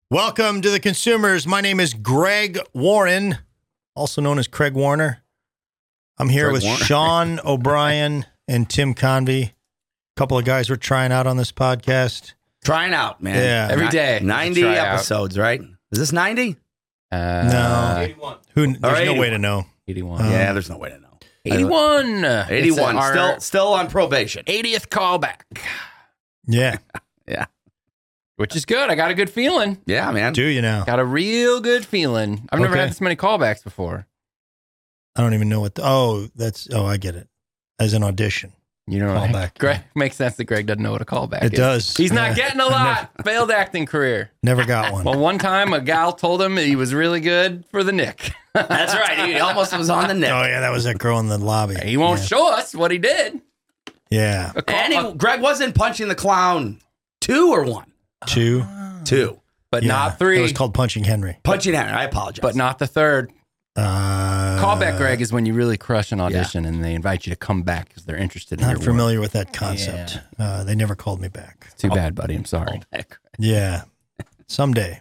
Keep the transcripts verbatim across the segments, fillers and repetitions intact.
Welcome to the Consumers. My name is Greg Warren, also known as Craig Warner. I'm here Craig with Warner. Sean O'Brien and Tim Convey. A couple of guys we're trying out on this podcast. Trying out, man. Yeah. Every day. ninety Try out. episodes, right? Is this ninety? Uh, No. Who? There's Or no eighty-one. way to know. eighty-one. Uh, yeah, there's no way to know. eighty-one. eighty-one. It's Still, our still on probation. eightieth callback, Yeah. Yeah, which is good. I got a good feeling. yeah, man. Do you now? Got a real good feeling. I've never Okay. had this many callbacks before. I don't even know what. The, oh, that's. Oh, I get it. As an audition. You know, Callback. Greg makes sense that Greg doesn't know what a callback It is. does. He's not Yeah. getting a lot. Failed acting career. Never got one. Well, one time a gal told him he was really good for the Nick. That's right. He almost was on the Oh net. yeah, that was that girl in the lobby. He won't Yeah. show us what he did. Yeah. A call- And he, Greg wasn't punching the clown two or one? Two. Two. but Yeah. not three. It was called Punching Henry. Punching Henry. I apologize. but not the third. Uh, Callback, Greg, is when you really crush an audition and they invite you to come back because they're interested in your Not work. familiar with that concept. Uh, they never called me back. Too bad, buddy. I'm sorry. Yeah. Someday.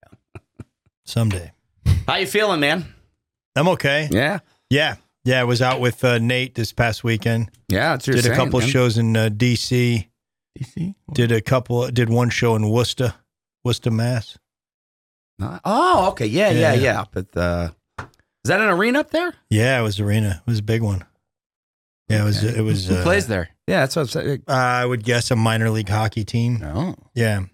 Someday. How you feeling, man? I'm okay. Yeah. Yeah. Yeah. I was out with uh, Nate this past weekend. Yeah, that's your Did a couple man. shows in uh, D C. D C? Did a couple, did one show in Worcester, Worcester, Mass. Uh, oh, okay. Yeah, yeah, Yeah. yeah. But uh, is that an arena up there? Yeah, it was arena. It was a big one. Yeah, it was, it was, Who uh, plays there? Yeah, that's what I'm saying. I would guess a minor league hockey team. No. Yeah.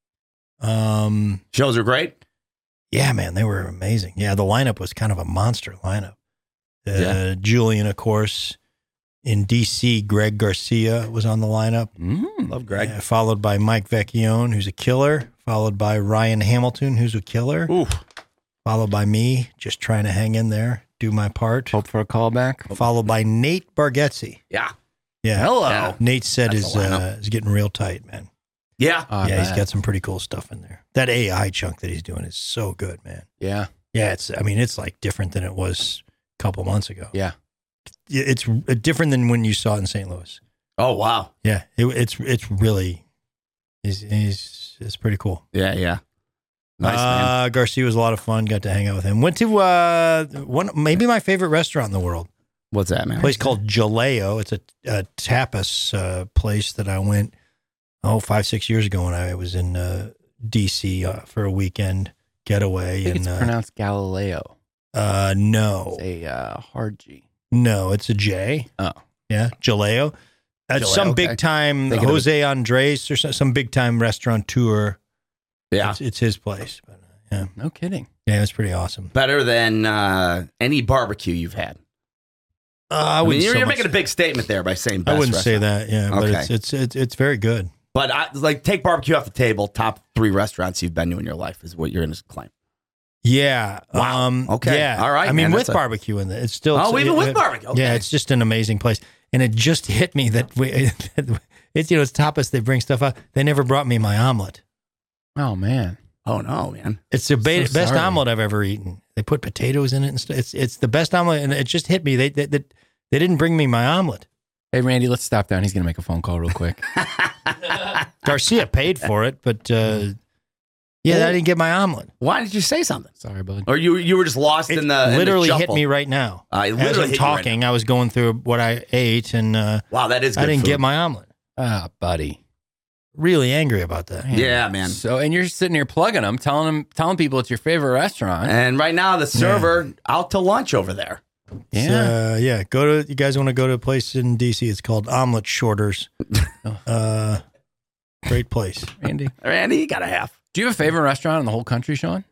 Um, Shows are great. Yeah, man, they were amazing. Yeah, the lineup was kind of a monster lineup. Uh, Yeah. Julian, of course, in D C, Greg Garcia was on the lineup. Mm. Love Greg. Yeah, followed by Mike Vecchione, who's a killer. Followed by Ryan Hamilton, who's a killer. Ooh. Followed by me, just trying to hang in there, do my part. Hope for a callback. Followed by Nate Bargatze. Yeah. Yeah, Hello. Yeah. Nate said That's is a lineup. uh, is getting real tight, man. Yeah. Oh, I yeah, he's bet. got some pretty cool stuff in there. That A I chunk that he's doing is so good, man. Yeah. Yeah, it's. I mean, it's like different than it was a couple months ago. Yeah. It's different than when you saw it in Saint Louis. Oh, wow. Yeah, it, it's it's really, he's, he's it's pretty cool. Yeah, yeah. Nice, man. uh, Garcia was a lot of fun. Got to hang out with him. Went to uh one maybe my favorite restaurant in the world. What's that, man? A place called Jaleo. It's a, a tapas uh, place that I went oh five six years ago when I was in uh, D C uh, for a weekend getaway. I think and it's uh, pronounced Galileo. uh, no, It's a uh, hard G. no, it's a J. Oh. Yeah, Jaleo. At Jaleo, some okay. big time Thinking of Jose Andres or some, some big time restaurateur. Yeah. It's, it's his place. But, uh, yeah, No kidding. yeah, it's pretty awesome. Better than uh, any barbecue you've had. Uh, I I mean, wouldn't. you're, so you're much- making a big statement there by saying I best wouldn't say restaurant. that. Yeah, but Okay. it's, it's it's it's very good. But I, like, take barbecue off the table. Top three restaurants you've been to in your life is what you're going to claim. Yeah. Wow. Um, Okay. Yeah. All right, I mean, man, with that's a- barbecue in it, it's still. Oh, it's, even it- with it- barbecue. Okay. Yeah, it's just an amazing place, and it just hit me that we, it's you know it's tapas. They bring stuff out. They never brought me my omelet. Oh, man. Oh, no, man. It's the ba- So best sorry. omelet I've ever eaten. They put potatoes in it and stuff. It's it's the best omelet, and it just hit me. They they, they, they didn't bring me my omelet. Hey, Randy, let's stop down. He's going to make a phone call real quick. Garcia paid for it, but uh, yeah, I didn't get my omelet. Why did you say something? Sorry, bud. Or you you were just lost It in the in the literally hit shuffle? me right now. Uh, it As literally I'm hit you right talking, I was going through what I ate, and uh, Wow, that is good I didn't food. get my omelet. Ah, buddy. Really angry about that. Man. Yeah, man. So, and you're sitting here plugging them, telling them, telling people it's your favorite restaurant. And right now, the server out to lunch over there. Yeah. Uh, yeah. Go to, you guys want to go to a place in D C? It's called Omelet Shorters. uh, great place. Randy. Randy, you got a half. Do you have a favorite restaurant in the whole country, Sean?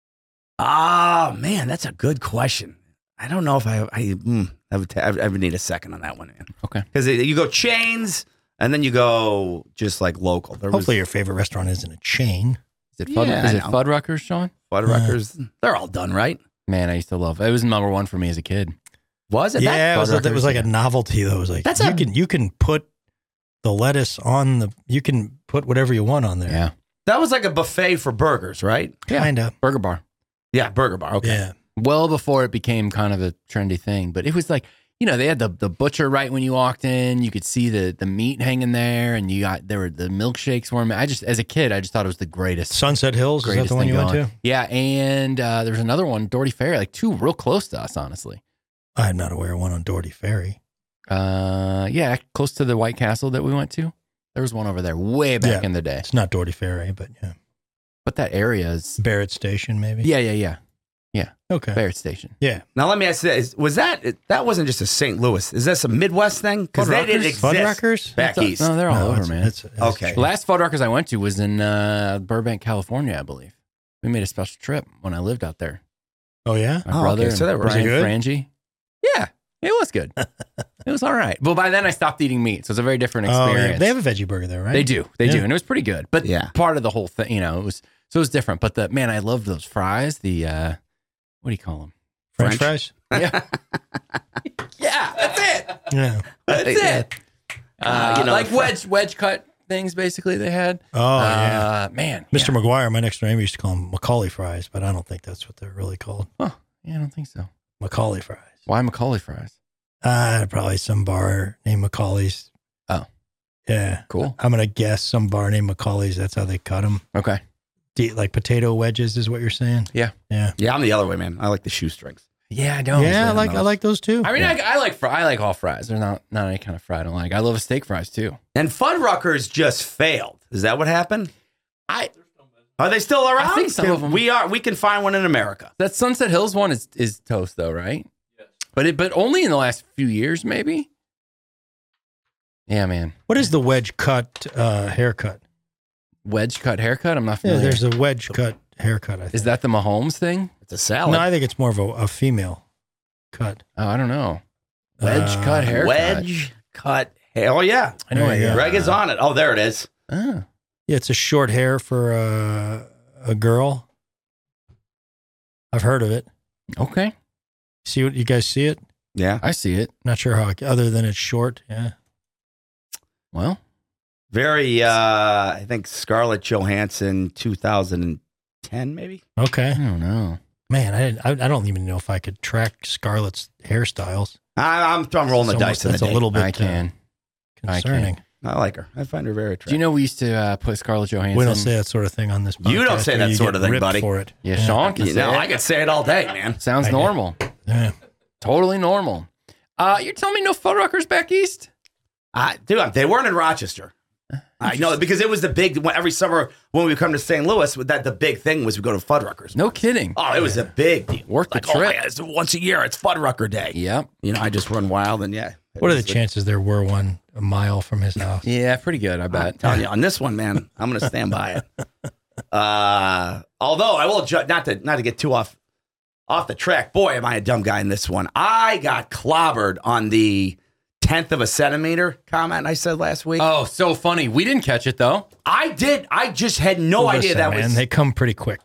Ah, man, that's a good question. I don't know if I, I, mm, I, would ta- I would need a second on that one, man. Okay. Because you go chains and then you go just like local. There Hopefully was your favorite restaurant isn't a chain. Is it Fud, Yeah, is I it know. Fuddruckers, Sean? Fuddruckers. They're all done, right? Man, I used to love it. It was number one for me as a kid. Was it? Yeah, That? it was, it Fuddruckers, was like yeah. a novelty though. It was like, That's you a- can, you can put the lettuce on the, you can put whatever you want on there. Yeah. That was like a buffet for burgers, right? Kind of. Burger bar. Yeah, burger bar. Okay. Yeah. Well before it became kind of a trendy thing. But it was like, you know, they had the the butcher right when you walked in. You could see the the meat hanging there, and you got there were the milkshakes were. I just as a kid, I just thought it was the greatest. Sunset Hills, is that the one you went to? Yeah, and uh, there was another one, Doherty Ferry, like two real close to us, honestly. I'm not aware of one on Doherty Ferry. Uh, yeah, close to the White Castle that we went to. There was one over there way back Yeah, in the day. It's not Doherty Ferry, but yeah. But that area is Barrett Station, maybe? yeah, yeah, yeah, yeah. Okay. Barrett Station. Yeah. Now let me ask you this: was that that wasn't just a Saint Louis? Is this a Midwest thing? Because they didn't exist Fuddruckers? back It's- east. No, they're all No, over, it's- man. it's- it's Okay. true. Last Fuddruckers I went to was in uh, Burbank, California, I believe. We made a special trip when I lived out there. Oh, yeah? My Oh, brother okay, so and that was Brian good? Frangie. Yeah, it was good. It was all right. But by then I stopped eating meat, so it's a very different Oh, experience. yeah. They have a veggie burger there, right? They do. They Yeah. do. And it was pretty good. But Yeah. part of the whole thing, you know, it was so it was different. But the man, I loved those fries. The uh what do you call them? French, French? fries? Yeah. yeah, that's it. Yeah. That's it. Uh, Uh, you know, like the fr- wedge wedge cut things basically they had. Oh, yeah. uh, man. Mister Yeah. McGuire, my next door neighbor, used to call them Macaulay fries, but I don't think that's what they're really called. Huh. Yeah, I don't think so. Macaulay fries. Why Macaulay fries? Uh, probably some bar named Macaulay's. Oh. Yeah. Cool. I'm going to guess some bar named Macaulay's. That's how they cut them. Okay. Like potato wedges is what you're saying? Yeah. Yeah. Yeah, I'm the other way, man. I like the shoestrings. Yeah, I don't. yeah, I really like knows. I like those too. I mean, I, I like fry. I like all fries. There's not not any kind of fry I don't like. I love a steak fries too. And Fuddruckers just failed. Is that what happened? I Are they still around? think some of them- We are. We can find one in America. that Sunset Hills one is is toast though, right? Yes. But it but only in the last few years, maybe. Yeah, man. What is the wedge cut uh, haircut? Wedge cut haircut. I'm not Yeah, familiar. there's a wedge cut haircut, I think. Is that the Mahomes thing? It's a salad. No, I think it's more of a, a female cut. Oh, I don't know. Wedge Uh, cut haircut. Wedge cut hair. Oh yeah, I know. There you it go. is. Greg is on it. Oh, there it is. Ah. Yeah, it's a short hair for uh, a girl. I've heard of it. Okay. See what you guys see it? Yeah. I see it. Not sure how, other than it's short. Yeah. Well, Very. uh I think Scarlett Johansson, two thousand ten, maybe. Okay. I don't know. Man, I didn't. I, I don't even know if I could track Scarlett's hairstyles. I, I'm, I'm rolling the It's dice. almost- in the That's a day. little bit I can. uh, concerning. I like her. I find her very attractive. Do you know we used to uh, put Scarlett Johansson? We don't say that sort of thing on this podcast. You don't say or that you sort get of thing, ripped buddy. For it. Yeah, Sean can You say know, it. I could say it all day, man. Sounds I do. normal. Yeah. Totally normal. Uh, you're telling me no Fuddruckers back east? Uh, dude, they weren't in Rochester. I know because it was the big every summer when we come to Saint Louis. That the big thing was we go to Fuddruckers. No kidding. Oh, it was a big deal. Worth the like, oh, trip. yeah, it's once a year. It's Fuddrucker Day. Yep. You know, I just run wild and yeah. it What are was the chances there were one a mile from his house? Yeah, pretty good, I I'm bet. telling you, on this one, man, I'm going to stand by it. Uh, although I will ju- not to not to get too off off the track. Boy, am I a dumb guy in this one. I got clobbered on the tenth of a centimeter comment I said last week. Oh, so funny. We didn't catch it, though. I did. I just had no Listen, idea that man, was. they come pretty quick.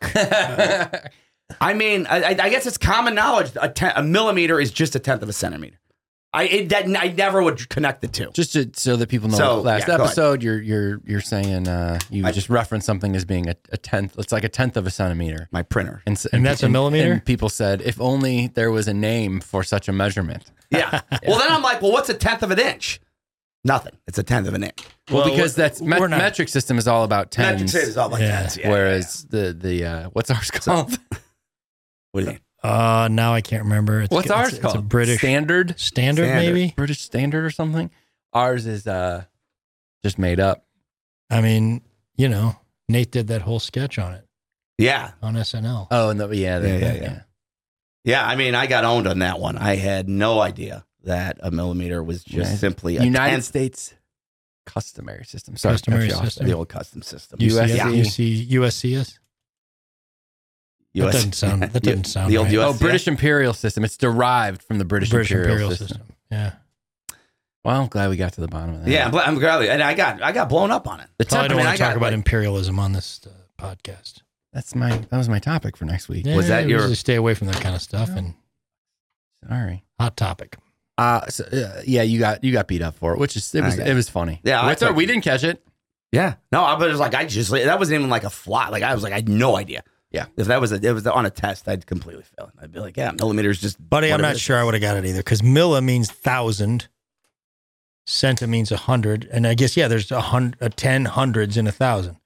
I mean, I, I guess it's common knowledge. A, ten, a millimeter is just a tenth of a centimeter. I it, that I never would connect the two. Just to, so that people know, So, last yeah, go episode, you're you're you're saying uh, you I- just referenced something as being a, a tenth. It's like a tenth of a centimeter. My printer. And, s- And that's a millimeter? And people said, if only there was a name for such a measurement. Yeah. Well, then I'm like, well, what's a tenth of an inch? Nothing. It's a tenth of an inch. Well, Well, because that's met- we're not- metric system is all about tens, Metric system is all like Yeah. tens. Yeah, whereas the the uh, what's ours called? what do you mean? Uh, now I can't remember. It's, what's it's, ours it's called? a British standard, standard, Standard. maybe. British standard or something. Ours is uh just made up. I mean, you know, Nate did that whole sketch on it Yeah. on S N L. Oh, and the, yeah, the, Yeah, yeah, yeah. Yeah, I mean, I got owned on that one. I had no idea that a millimeter was just Yeah. simply a United tenth. States customary system. Sorry, Customary cut you off system. there. The old custom system. U S C. Yeah. U C U S C S. That U S doesn't sound. That U- doesn't sound. the old right. U S Oh, British imperial system. It's derived from the British, British imperial, imperial system. system. Yeah. Well, I'm glad we got to the bottom of that. Yeah, I'm, glad- I'm glad. And I got I got blown up on it. The Probably top, don't I mean, want I to talk got, about like- imperialism on this uh, podcast. that's my that was my topic for next week. Yeah, Was that we your- usually stay away from that kind of stuff and Sorry. hot topic. Uh, so, uh, yeah, you got you got beat up for it, which is it was I got it was funny. Yeah, I What's our- took- we didn't catch it. Yeah. No, I was like, I just that wasn't even like a fly. Like I was like, I had no idea. Yeah. If that was a, it was on a test, I'd completely fail. I'd be like, yeah, millimeters just. Buddy, I'm whatever not it sure I would have got it either because milli means thousand, centa means a hundred, and I guess yeah, there's a hundred, a ten hundreds in a thousand.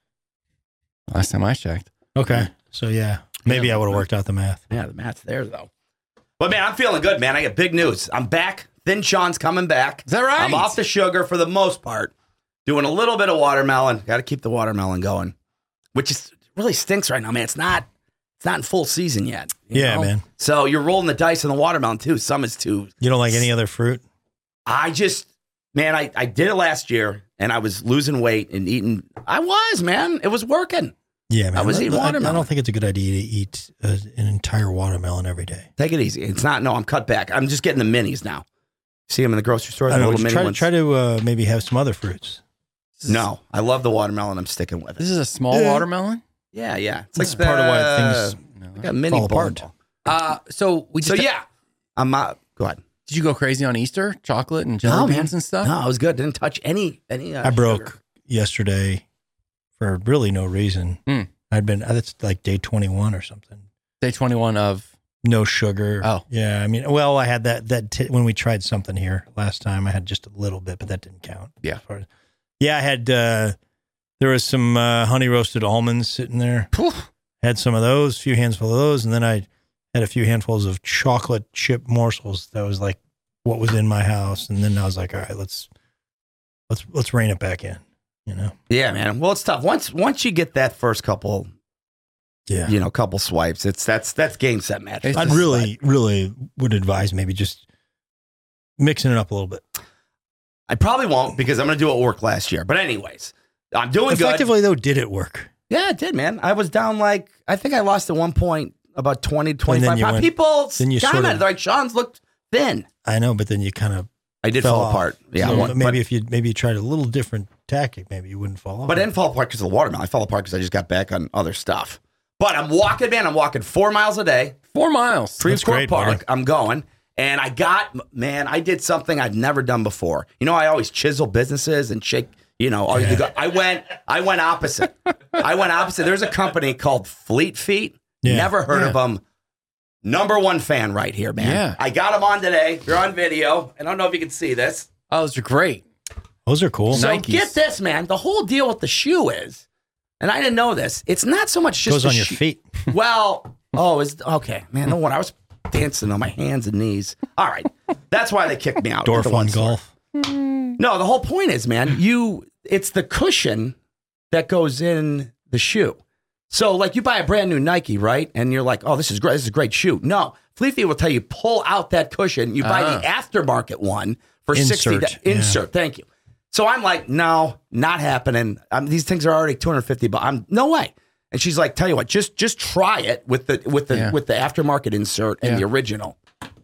Last time I checked. Okay, so yeah, maybe Yeah. I would have worked out the math. Yeah, the math's there though. But man, I'm feeling good, man. I got big news. I'm back. Thin Sean's coming back. Is that right? I'm off the sugar for the most part. Doing a little bit of watermelon. Got to keep the watermelon going, which is really stinks right now, man. It's not. It's not in full season yet. you Yeah, know? man. So you're rolling the dice on the watermelon too. Some is too. You don't like any other fruit? I just, man, I, I did it last year and I was losing weight and eating. I was, man. It was working. Yeah, man. I was eating I, I watermelon. don't think it's a good idea to eat uh, an entire watermelon every day. Take it easy. It's not, no, I'm cut back. I'm just getting the minis now. See them in the grocery store, I the don't know. little Would mini you try, ones. try to uh, maybe have some other fruits. No, I love the watermelon. I'm sticking with This it. is a small Yeah. watermelon. Yeah, yeah. It's That's like part of why the- things No. like a mini fall apart. ball. Uh, so we just So yeah, I'm. Uh, go ahead. did you go crazy on Easter? Chocolate and jelly No, man. beans and stuff. No, I was good. Didn't touch any any. Uh, I broke sugar. yesterday for really no reason. Hmm. I'd been, that's like day twenty-one or something. Day twenty-one of. No sugar. Oh. Yeah. I mean, well, I had that, that t- when we tried something here last time, I had just a little bit, but that didn't count. Yeah. As far as- yeah. I had, uh, there was some uh, honey roasted almonds sitting there. Poof. Had some of those, a few handfuls of those. And then I had a few handfuls of chocolate chip morsels. That was like what was in my house. And then I was like, all right, let's, let's, let's rein it back in, you know? Yeah, man. Well, it's tough. Once once you get that first couple, Yeah. you know, couple swipes, it's that's that's game set match. It's I'd just really, really would advise maybe just mixing it up a little bit. I probably won't because I'm going to do what worked last year. But anyways, I'm doing good. Effectively, though, did it work? Yeah, it did, man. I was down like I think I lost at one point about twenty, twenty-five you pounds. went- People then you sort commented of- they're like Sean's looked thin. I know, but then you kind of I did fell fall off. apart. Yeah, So one- maybe but, if you maybe you tried a little different tactic, maybe you wouldn't fall off. but I didn't fall apart because of the watermelon. I fell apart because I just got back on other stuff. But I'm walking, man. I'm walking four miles a day. Four miles. That's Freeport great, Park. buddy. I'm going. And I got, man, I did something I'd never done before. You know, I always chisel businesses and shake, you know, all you go. I went, I went opposite. I went opposite. There's a company called Fleet Feet. Yeah. Never heard Yeah. of them. Number one fan right here, man. Yeah. I got them on today. You're on video. I don't know if you can see this. Oh, those are great. Those are cool. So Nikes. get this, man. The whole deal with the shoe is, and I didn't know this, it's not so much just Goes the on your shoe- feet. Well, oh, is okay, man. No one. I was dancing on my hands and knees. All right, that's why they kicked me out. at Dorf the on one store. golf. No, the whole point is, man, you. It's the cushion that goes in the shoe. So, like, you buy a brand new Nike, right? And you're like, oh, this is great. This is a great shoe. No, Fleet Feet will tell you pull out that cushion. You buy the aftermarket one for sixty. Insert, da- yeah. Insert. Thank you. So I'm like, no, not happening. Um, these things are already two hundred fifty, but I'm no way. And she's like, tell you what, just just try it with the with the Yeah. with the aftermarket insert and Yeah. the original.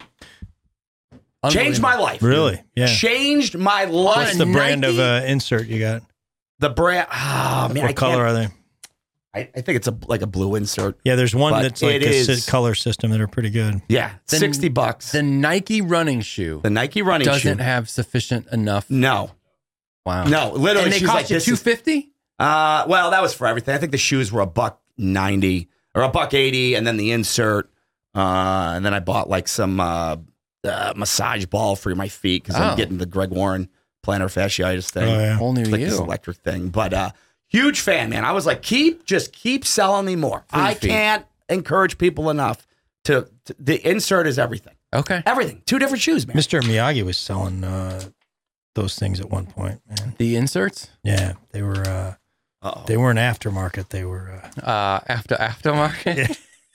Changed my life. Really? Yeah. Changed my life. What's the brand of Nike? uh, insert you got? The brand. Oh man, I What color can't- are they? I, I think it's a like a blue insert. Yeah, there's one But that's like it a is- si- color system that are pretty good. Yeah, The- sixty bucks. The Nike running shoe The Nike running doesn't shoe. have sufficient enough. No, Wow. no, literally. And they she's cost like, you this two is- fifty. Uh, well, that was for everything. I think the shoes were a buck ninety or a buck eighty, and then the insert. Uh, and then I bought like some uh, uh, massage ball for my feet because Oh. I'm getting the Greg Warren plantar fasciitis thing. Oh, yeah. Whole new It's like this you. electric thing. But uh, huge fan, man. I was like, keep just keep selling me more. Free I feet. can't encourage people enough to, to. The insert is everything. Okay. Everything. Two different shoes, man. Mister Miyagi was selling uh, those things at one point, man. The inserts. Yeah, they were. Uh, Uh-oh. they weren't aftermarket. They were. Uh, Uh, after aftermarket.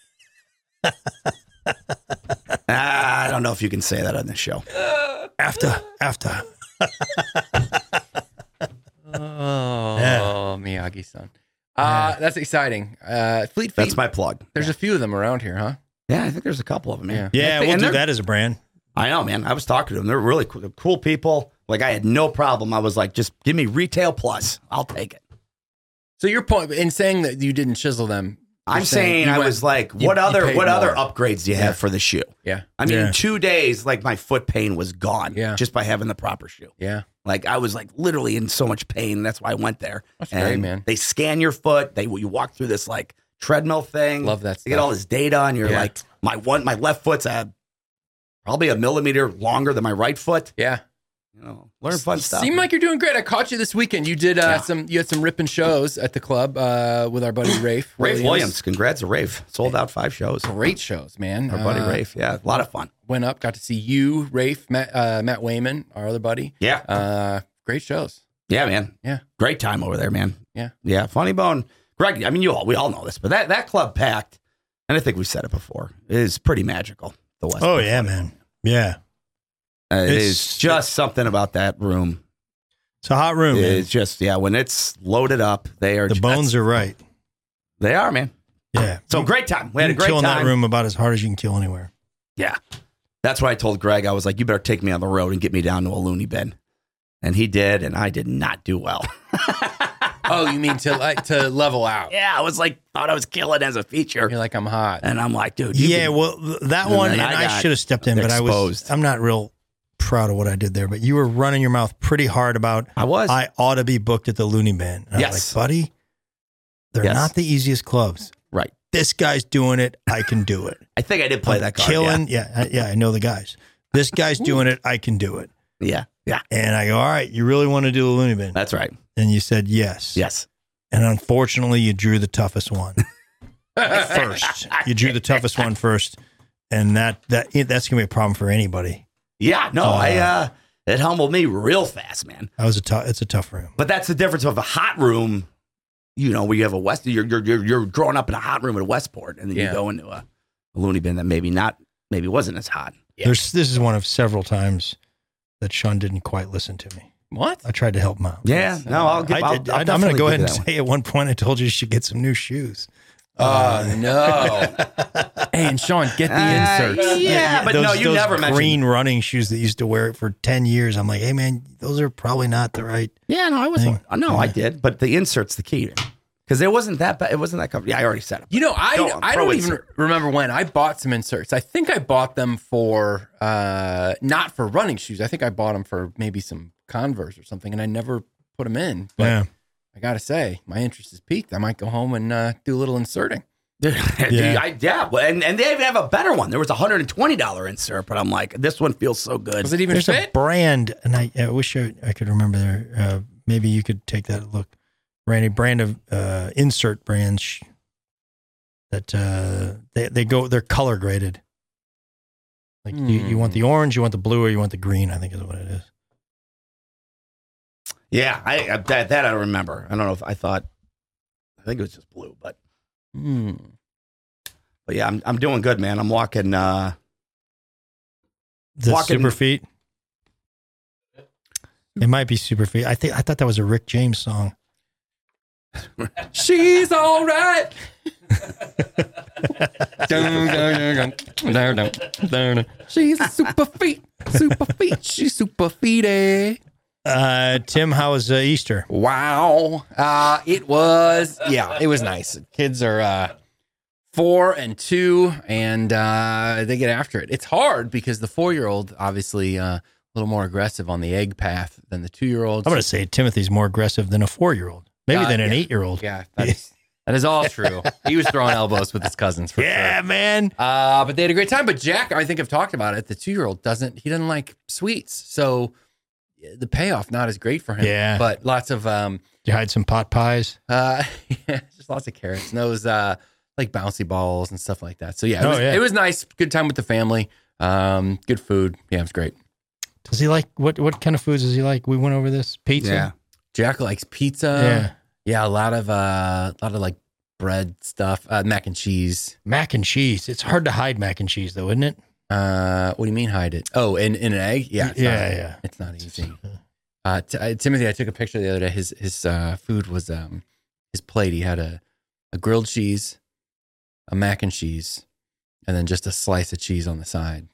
Ah, I don't know if you can say that on this show. after after. Oh, Yeah. Miyagi-san. Uh, that's exciting. Uh, Fleet Feet. That's my plug. There's a few of them around here, huh? Yeah, I think there's a couple of them. Man. Yeah. Yeah, And we'll do they're- that as a brand. I know, man. I was talking to them. They're really cool, cool people. Like, I had no problem. I was like, just give me retail plus. I'll take it. So your point in saying that you didn't chisel them. you're I'm saying, you I went- was like, you- what you other paid what other more. upgrades do you Yeah. have for the shoe? Yeah. I mean, Yeah. in two days, like my foot pain was gone. Yeah. Just by having the proper shoe. Yeah. Like I was like literally in so much pain. That's why I went there. That's and great, man. They scan your foot. They you walk through this like treadmill thing. Love that You get stuff. all this data, and you're Yeah. like, my one, my left foot's a, probably a millimeter longer than my right foot. Yeah. You know, learn fun You stuff. Seem like you're doing great. I caught you this weekend. You did uh, Yeah. some. You had some ripping shows at the club uh, with our buddy Rafe. Rafe Williams. Congrats to Rafe. Sold out five shows. Great shows, man. Our buddy Uh, Rafe. Yeah, a lot of fun. Went up, got to see you, Rafe, Matt, uh, Matt Wayman, our other buddy. Yeah. Uh, great shows. Yeah, man. Yeah. Great time over there, man. Yeah. Yeah. Funny Bone. Greg, I mean, you all, we all know this, but that, that club packed, and I think we've said it before, is pretty magical. The West. Oh yeah, man. Yeah, Uh, it It's- is just something about that room. it's a hot room. Man. It's just, yeah, when it's loaded up, they are The bones are right. They are, man. Yeah. So great time. We had a You can great kill in time. that room about as hard as you can kill anywhere. Yeah. That's why I told Greg, I was like, you better take me on the road and get me down to a loony bin. And he did, and I did not do well. Oh, you mean to like to level out? Yeah, I was like, thought I was killing as a feature. You're like, I'm hot. And I'm like, dude, you Yeah, can- well, th- that And one, then and I I, got should have stepped in, but I was. exposed. I'm not real proud of what I did there. But you were running your mouth pretty hard about. I was. I ought to be booked at the Looney Bin. And I Yes. was like, buddy, they're Yes. not the easiest clubs. Right. This guy's doing it. I can do it. I think I did play I'm that card. killing. Yeah. yeah, I, yeah, I know the guys. This guy's doing it. I can do it. Yeah. Yeah. And I go, all right, you really want to do the Looney Bin? That's right. And you said yes. Yes. And unfortunately, you drew the toughest one first. You drew the toughest one first, and that that that's gonna be a problem for anybody. Yeah. No, Uh, I, uh, it humbled me real fast, man. That was a tough. It's a tough room. But that's the difference of a hot room, you know, where you have a West, you're, you're, you're, you're growing up in a hot room at Westport, and then Yeah. you go into a, a loony bin that maybe not, maybe wasn't as hot. Yeah. There's this is one of several times that Sean didn't quite listen to me. What? I tried to help him out. Yeah. No, I'll give, I I'll, did, I'll I, I'm going to definitely go give ahead you and that one. say at one point I told you you should get some new shoes. Oh no! Hey, and Sean, get the Uh, inserts. yeah, but those, no, you those never mentioned. green running shoes that used to wear it for ten years. I'm like, hey man, those are probably not the right. Yeah, no, I was. thing. No, I Yeah. did, but the insert's the key because it wasn't that bad. It wasn't that comfortable. Yeah, I already said it. You know, I Go on, I pro don't even insert. remember when I bought some inserts. I think I bought them for uh, not for running shoes. I think I bought them for maybe some Converse or something, and I never put them in. But Yeah. I gotta say, my interest is peaked. I might go home and uh, do a little inserting. yeah, Yeah. I, yeah. Well, and, and they even have a better one. There was a hundred and twenty dollar insert, but I'm like, this one feels so good. Does it even There's a fit? brand, and I, I wish I, I could remember there. Uh, maybe you could take that look. Randy, brand of uh, insert brands that uh, they they go. They're color graded. Like you, you want the orange, you want the blue, or you want the green. I think is what it is. Yeah, I, I that, that I remember. I don't know if I thought. I think it was just blue, but Hmm. but yeah, I'm I'm doing good, man. I'm walking. uh The Walking- Super Feet. It might be Super Feet. I think I thought that was a Rick James song. She's all right. Dun, dun, dun, dun, dun, dun, dun. She's a super feet, super feet. She's super feety. Uh, Tim, how was uh, Easter? Wow. Uh, it was, yeah, it was nice. Kids are uh, four and two, and uh, they get after it. It's hard because the four-year-old, obviously, uh, a little more aggressive on the egg path than the two-year-olds. I'm going to say Timothy's more aggressive than a four-year-old, maybe Uh, than an yeah. eight-year-old. Yeah, that is, that is all true. He was throwing elbows with his cousins for Yeah, sure. man. Uh, but they had a great time. But Jack, I think I've talked about it. The two-year-old doesn't, he doesn't like sweets. So the payoff not as great for him. Yeah. But lots of, um, Did you hide some pot pies? uh, yeah, just lots of carrots and those, uh, like bouncy balls and stuff like that. So yeah, it, Oh, was, yeah. it was nice. Good time with the family. Um, good food. Yeah, it was great. Does he like what? What kind of foods does he like? We went over this pizza. Yeah. Jack likes pizza. yeah. Yeah. A lot of, uh, a lot of like bread stuff, uh, mac and cheese. Mac and cheese. It's hard to hide mac and cheese, though, isn't it? Uh, what do you mean hide it? Oh, in, in an egg? Yeah. It's Yeah, not, yeah. It's not easy. Uh, t- uh, Timothy, I took a picture the other day. His his uh, food was um, his plate. He had a, a grilled cheese, a mac and cheese, and then just a slice of cheese on the side,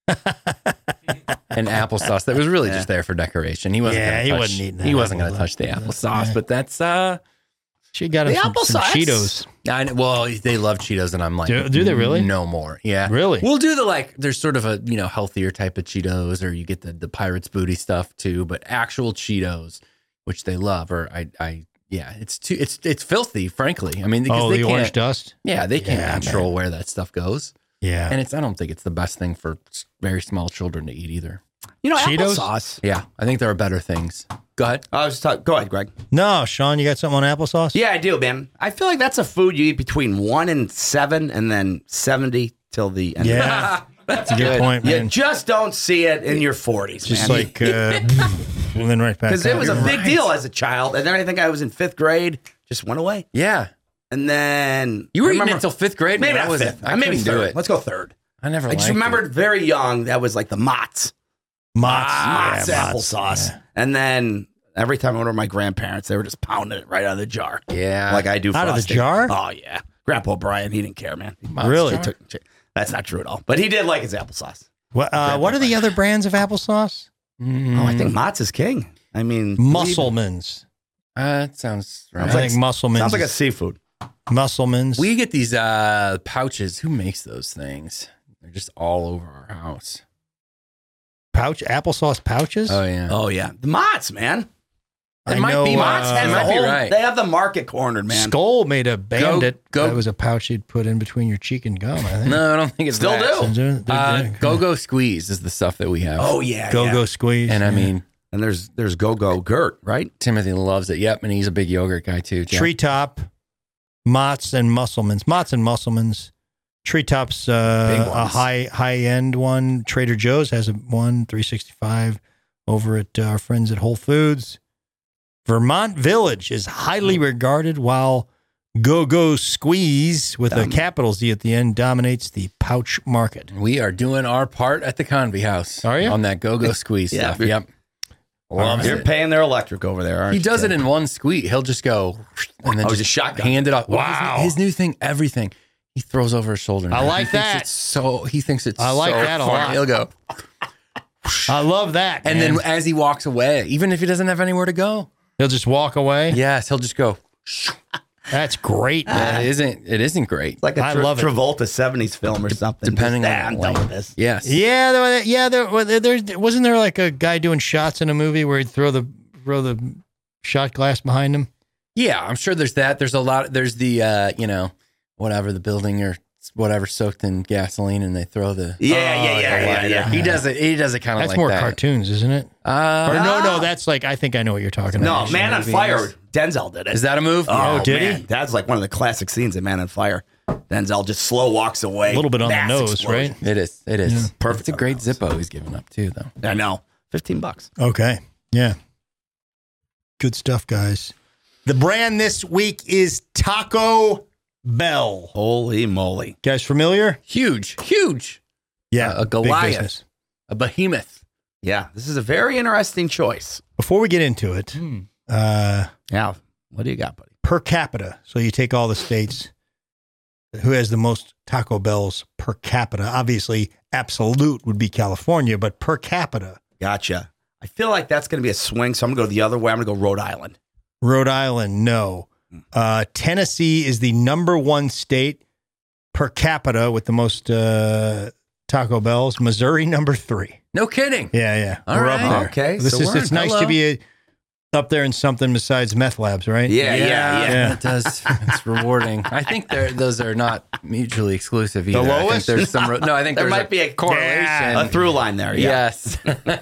and applesauce that was really just there for decoration. He wasn't. Yeah, gonna he touch, wasn't eating that He wasn't going to apple- touch the applesauce, Yeah. but that's uh. She got him The some, some applesauce? Cheetos. I, know- well, they love Cheetos, and I'm like, Do- do they really? No more. Yeah, Really? We'll do the like. There's sort of a you know healthier type of Cheetos, or you get the the Pirates booty stuff too. But actual Cheetos, which they love, or I I yeah, it's too it's it's filthy, frankly. I mean, because Oh, they the can't, orange dust. Yeah, they can't Yeah, control where that stuff goes, Yeah. and it's I don't think it's the best thing for s- very small children to eat either. You know, Cheetos? applesauce. Yeah, I think there are better things. Go ahead. I was just talking. Go ahead, Greg. No, Sean, you got something on applesauce? Yeah, I do, man. I feel like that's a food you eat between one and seven, and then seventy till the end. Yeah. That's Good good. point, You man. just don't see it in your forties, Just man. like, uh, and then right back. Because it up. was a You're big right. deal as a child, and then I think I was in fifth grade. Just went away, Yeah, and then you were I eating remember- until fifth grade. maybe man. not I was fifth. I maybe couldn't third. do it. Let's go third. I never. I just liked remembered it. very young that was like the Mott's, Mott's, Mott's yeah, applesauce, yeah. and then every time I went over to my grandparents, they were just pounding it right out of the jar, Yeah, like I do. Out of the frosting. jar? Oh yeah, Grandpa O'Brien, he didn't care, man. Mott's Really? jar. Took- that's not true at all, but he did like his applesauce. What, uh, what are the other brands of applesauce? Mm, Oh, I think Mott's is king. I mean, Musselman's. uh, that sounds right. I think Musselman's. sounds like a is- seafood. Musselman's. We get these uh, pouches. Who makes those things? They're just all over our house. pouch applesauce pouches. Oh yeah. Oh yeah, the Mott's, man. It I might know, be Mott's uh, has it the might be whole. right. They have the market cornered, man. Skull made a bandit. go- That was a pouch you'd put in between your cheek and gum. I think. No, I don't think it's Still that. do. They're- they're- Uh, they're- Go Go Squeeze is the stuff that we have. Oh yeah, Go yeah. Go Squeeze. and I yeah. mean And there's there's Go Go Gurt, right? Timothy loves it. Yep, and he's a big yogurt guy too. Jeff. Treetop, Mott's and Musselman's. Mott's and Musselman's. Treetop's uh, Big a ones. high high end one. Trader Joe's has a one three sixty five over at uh, our friends at Whole Foods. Vermont Village is highly regarded, while Go Go Squeeze with a Um, capital Z at the end dominates the pouch market. We are doing our part at the Convy House. Are you? on that Go Go Squeeze Yeah. stuff? Yep. Loves You're it. paying their electric over there, aren't He you? does it in one squeeze. He'll just go and then Oh, just, just shotgun. hand it off. Well, his- Wow. His, new thing, everything. He throws over his shoulder. I now. like he thinks that. It's so he thinks it's I like so that a funny. lot. He'll go, I love that. and man. then as he walks away, even if he doesn't have anywhere to go, he'll just walk away. yes, he'll just go. That's great. Yeah, it isn't. It isn't great. It's like a I Tra- love it. Travolta seventies film or something. Depending Just, on "Ah, the I'm done lane." with this. Yes. Yeah, there, yeah. There, well, there, there's wasn't there like a guy doing shots in a movie where he'd throw the throw the shot glass behind him? Yeah, I'm sure there's that. There's a lot. There's the uh, you know, whatever the building or whatever soaked in gasoline, and they throw the. Yeah, Oh, yeah, yeah, yeah, lighter. yeah. He does it. He does it kind of That's like more that. cartoons, isn't it? Uh, Or no, no, Ah. that's like I think I know what you're talking No, about. Man on movies. Fire. Denzel did it. Is that a move? Oh, Oh, did he? man. That's like one of the classic scenes in Man on Fire. Denzel just slow walks away. A little bit on the Mass nose, explosion. right? It is. It is. Yeah. Perfect It's a on great the nose. Zippo he's giving up too, though. I know. Fifteen bucks. Okay, yeah, good stuff, guys. The brand this week is Taco Bell. Holy moly! Guys, familiar? Huge, huge. Yeah, Uh, a big Goliath. business. A behemoth. Yeah, this is a very interesting choice. Before we get into it, uh, Yeah, what do you got, buddy? per capita. So you take all the states. Who has the most Taco Bells per capita? Obviously, absolute would be California, but per capita, Gotcha. I feel like that's going to be a swing, so I'm going to go the other way. I'm going to go Rhode Island. Rhode Island, no. Uh, Tennessee is the number one state per capita with the most uh, Taco Bells. Missouri, number three. No kidding. Yeah, yeah. All We're right. up there. Okay, This so is we're it's in- nice to hello. be a, up there in something besides meth labs, right? Yeah, yeah, yeah. Yeah. It does. It's rewarding. I think they're, those are not mutually exclusive either. I think lowest? there's some. No, I think There there's might be a correlation. Yeah. A through line there. Yeah. Yes.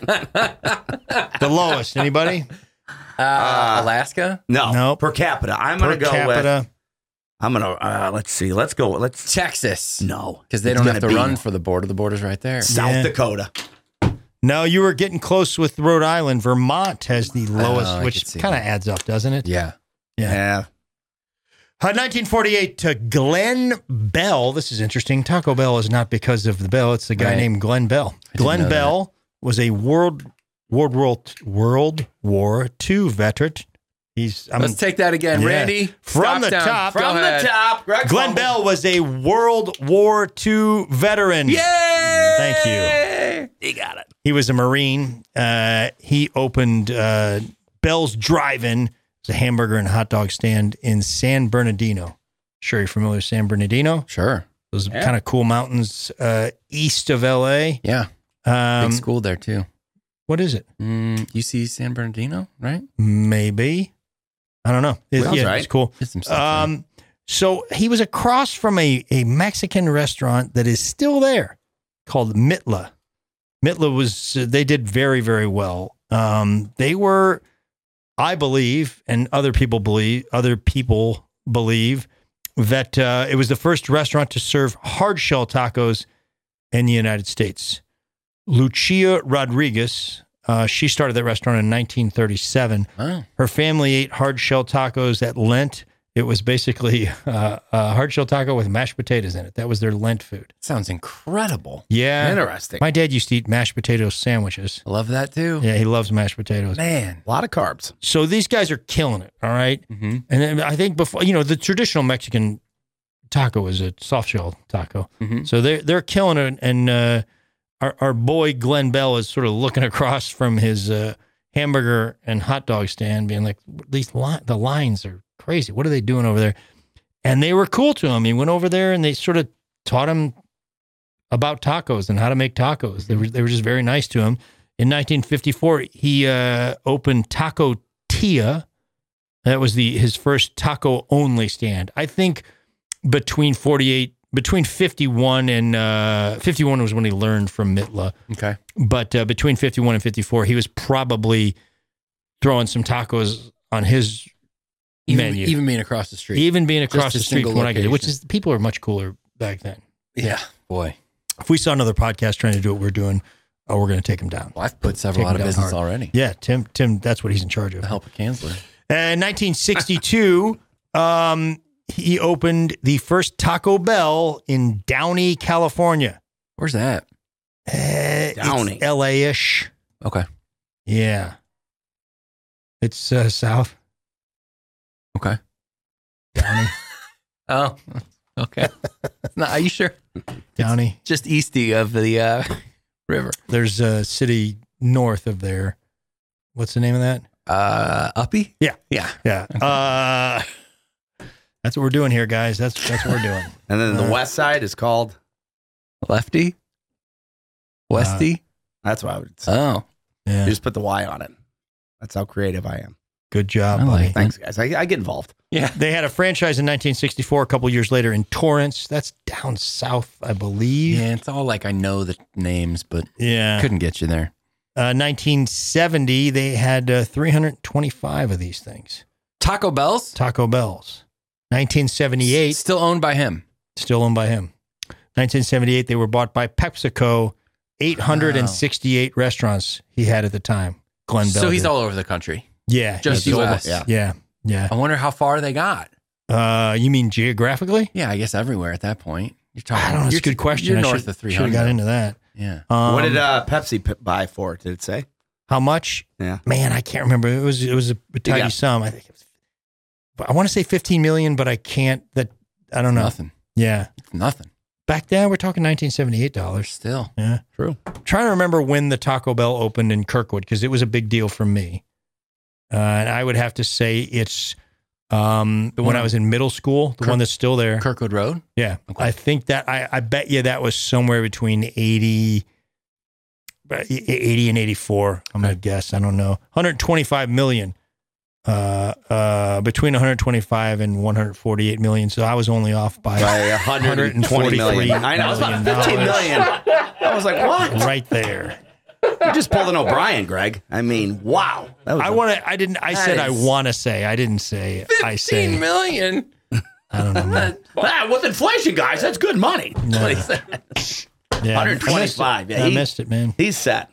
The lowest. Anybody? Uh, Alaska, No. Nope. Per capita. I'm Per going to go capita. with. I'm going to. Uh, let's see. Let's go. Let's. Texas, No. because they It's don't have gonna to be run for the border. The border's right there. South Yeah. Dakota. No, you were getting close with Rhode Island. Vermont has the lowest, Oh, I which could see kind of that. adds up, doesn't it? Yeah. Yeah. Yeah. Uh, nineteen forty-eight to Glenn Bell. This is interesting. Taco Bell is not because of the bell. It's the guy Right. named Glenn Bell. I didn't Glenn know Bell was a World World World World War Two veteran. He's I'm Let's take that again, Yeah. Randy. From stop the down. top. Go From ahead. the top. Greg Glenn Fumble. Bell was a World War Two veteran. Yay! Thank you. You got it. He was a Marine. Uh, he opened uh, Bell's Drive-In. It's a hamburger and hot dog stand in San Bernardino. Sure, you're familiar with San Bernardino? Sure. Those Yeah. kind of cool mountains uh, east of L A. Yeah. Um, Big school there too. what is it? Mm, U C San Bernardino, right? Maybe. I don't know. It, Sounds yeah, right. it's cool. Get some stuff there. Um, so he was across from a, a Mexican restaurant that is still there called Mitla. Mitla was, uh, they did very, very well. Um, they were, I believe, and other people believe, other people believe that uh, it was the first restaurant to serve hard shell tacos in the United States. Lucia Rodriguez, uh, she started that restaurant in nineteen thirty-seven. Oh. Her family ate hard shell tacos at Lent. It was basically uh, a hard shell taco with mashed potatoes in it. That was their Lent food. Sounds incredible. Yeah. Interesting. My dad used to eat mashed potato sandwiches. I love that too. Yeah, he loves mashed potatoes. Man. A lot of carbs. So these guys are killing it, all right? Mm-hmm. And then I think before, you know, the traditional Mexican taco is a soft shell taco. Mm-hmm. So they're, they're killing it. And uh, our, our boy Glenn Bell is sort of looking across from his uh, hamburger and hot dog stand being like, these li- the lines are crazy. What are they doing over there? And they were cool to him. He went over there and they sort of taught him about tacos and how to make tacos. They were, they were just very nice to him. In nineteen fifty-four, he uh, opened Taco Tia. That was the his first taco only stand. I think between forty-eight, between fifty-one and uh, fifty-one was when he learned from Mitla. Okay. But uh, between fifty-one and fifty-four, he was probably throwing some tacos on his Even, menu. even being across the street. Even being across Just a the street single from when I get it, which location. is people are much cooler back then. Yeah. Boy. If we saw another podcast trying to do what we're doing, oh, we're going to take him down. Well, I've put several Take out him of down business hard. already. Yeah, Tim. Tim, that's what he's in charge of. The help of Kanzler. In nineteen sixty-two, um, he opened the first Taco Bell in Downey, California. Where's that? Uh, Downey. It's L A-ish. Okay. Yeah. It's uh, south. Okay. Downey. Oh, okay. No, are you sure? Downey. Just easty of the uh, river. There's a city north of there. What's the name of that? Uh, Uppy? Yeah. Yeah. Yeah. Uh, that's what we're doing here, guys. That's that's what we're doing. And then the Uh, west side is called, Lefty? Westy? that's what I would say. oh. Yeah. You just put the Y on it. That's how creative I am. Good job, I like buddy. it. Thanks, guys. I, I get involved. Yeah. They had a franchise in nineteen sixty-four, a couple years later in Torrance. That's down south, I believe. Yeah, it's all like I know the names, but Yeah. couldn't get you there. Uh, nineteen seventy, they had uh, three hundred twenty-five of these things. Taco Bell's? Taco Bells. nineteen seventy-eight, Still owned by him. still owned by him. nineteen seventy-eight, they were bought by PepsiCo. eight hundred sixty-eight restaurants he had at the time. Glenn Bell. So he's did. all over the country. Yeah. Just he's U all- S. Yeah. Yeah. Yeah. I wonder how far they got. Uh, you mean geographically? Yeah, I guess everywhere at that point. You're talking. I don't know. That's you're, a good question. You're I north should, of three should have hundred. got into that. Yeah. Um, what did uh, Pepsi p- buy for? Did it say? How much? Yeah. Man, I can't remember. It was it was a tidy Yeah. sum. I think it was. But I want to say fifteen million, but I can't. That I don't know. Nothing. Yeah, Nothing. back then we're talking nineteen seventy-eight dollars. Still. Yeah, True. I'm trying to remember when the Taco Bell opened in Kirkwood because it was a big deal for me. Uh, and I would have to say it's um, The when one- I was in middle school, the Kirk- one that's still there. Kirkwood Road? Yeah, Okay. I think that I, I bet you that was somewhere between eighty, eighty and eighty-four. I'm gonna guess. I don't know. one hundred twenty-five million. Uh, uh, between one hundred twenty-five and one hundred forty-eight million. So I was only off by, By one hundred twenty million. I know. It's about fifteen million. I was like, what? right there. You just pulled an O'Brien, Greg. I mean, wow. That was I a- want to. I didn't. I That said I is- want to say. I didn't say. I fifteen say. million. I don't know. Man. Ah, with inflation, guys, that's good money. That's what he said. Yeah, one hundred twenty-five. I missed it, Yeah, I he- missed it, man. He's set.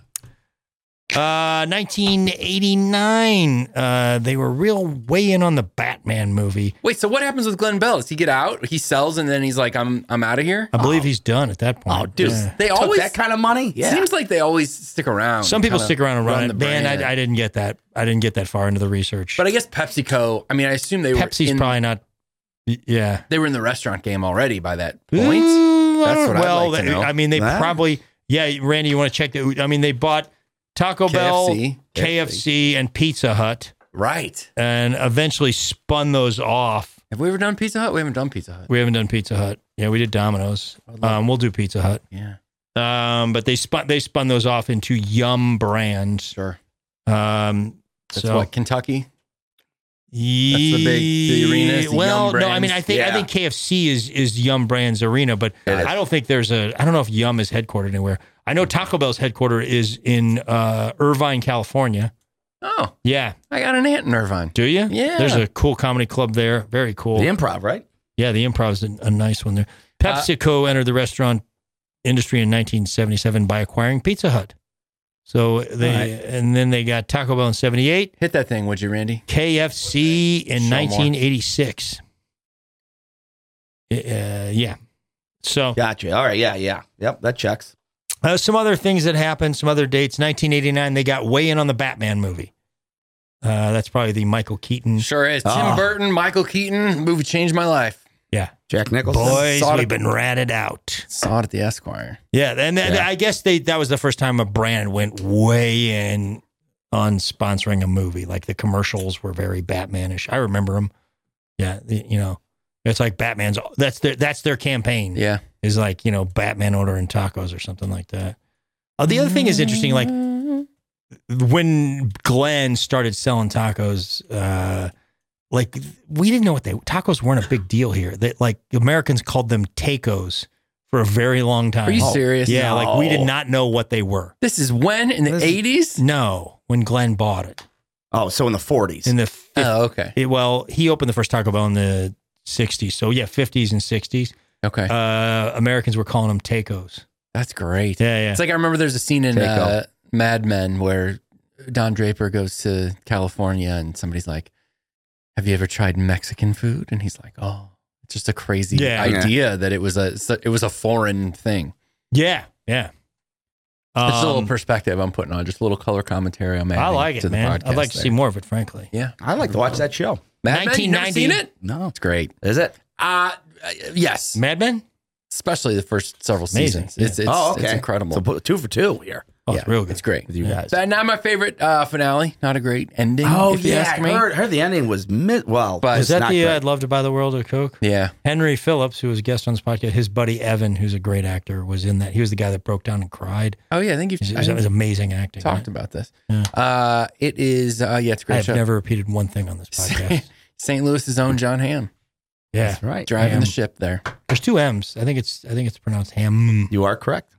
Uh, nineteen eighty-nine. Uh, they were real way in on the Batman movie. Wait, so what happens with Glenn Bell? Does he get out? He sells and then he's like, I'm I'm out of here? I believe he's done at that point. Oh, dude. Yeah. They Took always that kind of money? Yeah. seems like they always stick around. Some people kinda stick around and run, the it. Man, brand. I, I didn't get that. I didn't get that far into the research. But I guess PepsiCo, I mean, I assume they were Pepsi's in, probably not. Yeah. they were in the restaurant game already by that point. Ooh, I That's don't- what I'd well, like to they- know. I mean, they Huh? probably. Yeah, Randy, you want to check that? I mean, they bought Taco Bell, K F C. K F C, and Pizza Hut, Right. and eventually spun those off. Have we ever done Pizza Hut? We haven't done Pizza Hut. We haven't done Pizza Hut. Yeah, we did Domino's. Um, we'll do Pizza Hut. Yeah, Um, but they spun they spun those off into Yum Brands. sure. Um, That's so what, Kentucky? the big the arena. Is the well, Yum no, I mean, Brands. I think I Yeah. think K F C is is Yum Brands arena, but I don't think there's a. I don't know if Yum is headquartered anywhere. I know Taco Bell's headquarters is in uh, Irvine, California. Oh, Yeah, I got an aunt in Irvine. do you? Yeah. There's a cool comedy club there. Very cool. The Improv, right? Yeah, the Improv's a, a nice one there. PepsiCo entered the restaurant industry in nineteen seventy-seven by acquiring Pizza Hut. So they Right. and then they got Taco Bell in seventy-eight, Hit that thing, would you, Randy? K F C in Show more. nineteen eighty-six. Uh, yeah. So Gotcha. All right. Yeah. Yeah. Yep. That checks. uh, some other things that happened, some other dates. nineteen eighty-nine, they got way in on the Batman movie. Uh, that's probably the Michael Keaton. Sure is. Tim Oh. Burton, Michael Keaton, movie changed my life. Yeah. Jack Nicholson. Boys, Saw it we've at been ratted out. Saw it at the Esquire. Yeah, and th- Yeah. I guess they that was the first time a brand went way in on sponsoring a movie. Like the commercials were very Batmanish. I remember them. Yeah, the- you know, it's like Batman's. That's their that's their campaign. Yeah. Is like, you know, Batman ordering tacos or something like that. Oh, the other thing is interesting. Like when Glenn started selling tacos, uh, like we didn't know what they tacos weren't a big deal here. That like Americans called them tacos for a very long time. Are you Oh, serious? Yeah, No. like we did not know what they were. This is when? In the This- eighties? No, when Glenn bought it Oh, so in the forties. in the fif- Oh, okay. it- well, he opened the first Taco Bell in the sixties. So yeah, fifties and sixties. Okay. Uh, Americans were calling them tacos. That's great. Yeah, yeah. It's like I remember there's a scene in Take uh, Mad Men where Don Draper goes to California and somebody's like, have you ever tried Mexican food? And he's like, oh, it's just a crazy Yeah. idea that it was a it was a foreign thing. yeah, yeah. It's just a little Um, perspective I'm putting on, just a little color commentary I'm adding I like to it, the man. podcast I'd like to there. see more of it, frankly. Yeah. I'd like to watch that show. Mad Men, you never nineteen seen ninety it? No. It's great. Is it? Uh, yes. Mad Men? Especially the first several Amazing, seasons. It's, it's, oh, okay. it's incredible. So put two for two here. Oh, yeah, it's real good. It's great. With you Yeah. guys. Uh, not my favorite uh, finale. Not a great ending. Oh, if you yeah. ask I me. heard, heard the ending was mid. Well, But- it's Is that not the uh, great. I'd Love to Buy the World of Coke? Yeah. Henry Phillips, who was a guest on this podcast, his buddy Evan, who's a great actor, was in that. He was the guy that broke down and cried. Oh yeah, I think you've It I was, it think was you've amazing acting. talked right? about this. Yeah. Uh, it is. Uh, yeah, it's a I great have show. never repeated one thing on this podcast. Saint Louis's own John Hamm Yeah, That's right. driving Ham. the ship there. there's two M's. I think it's I think it's pronounced ham. You are correct.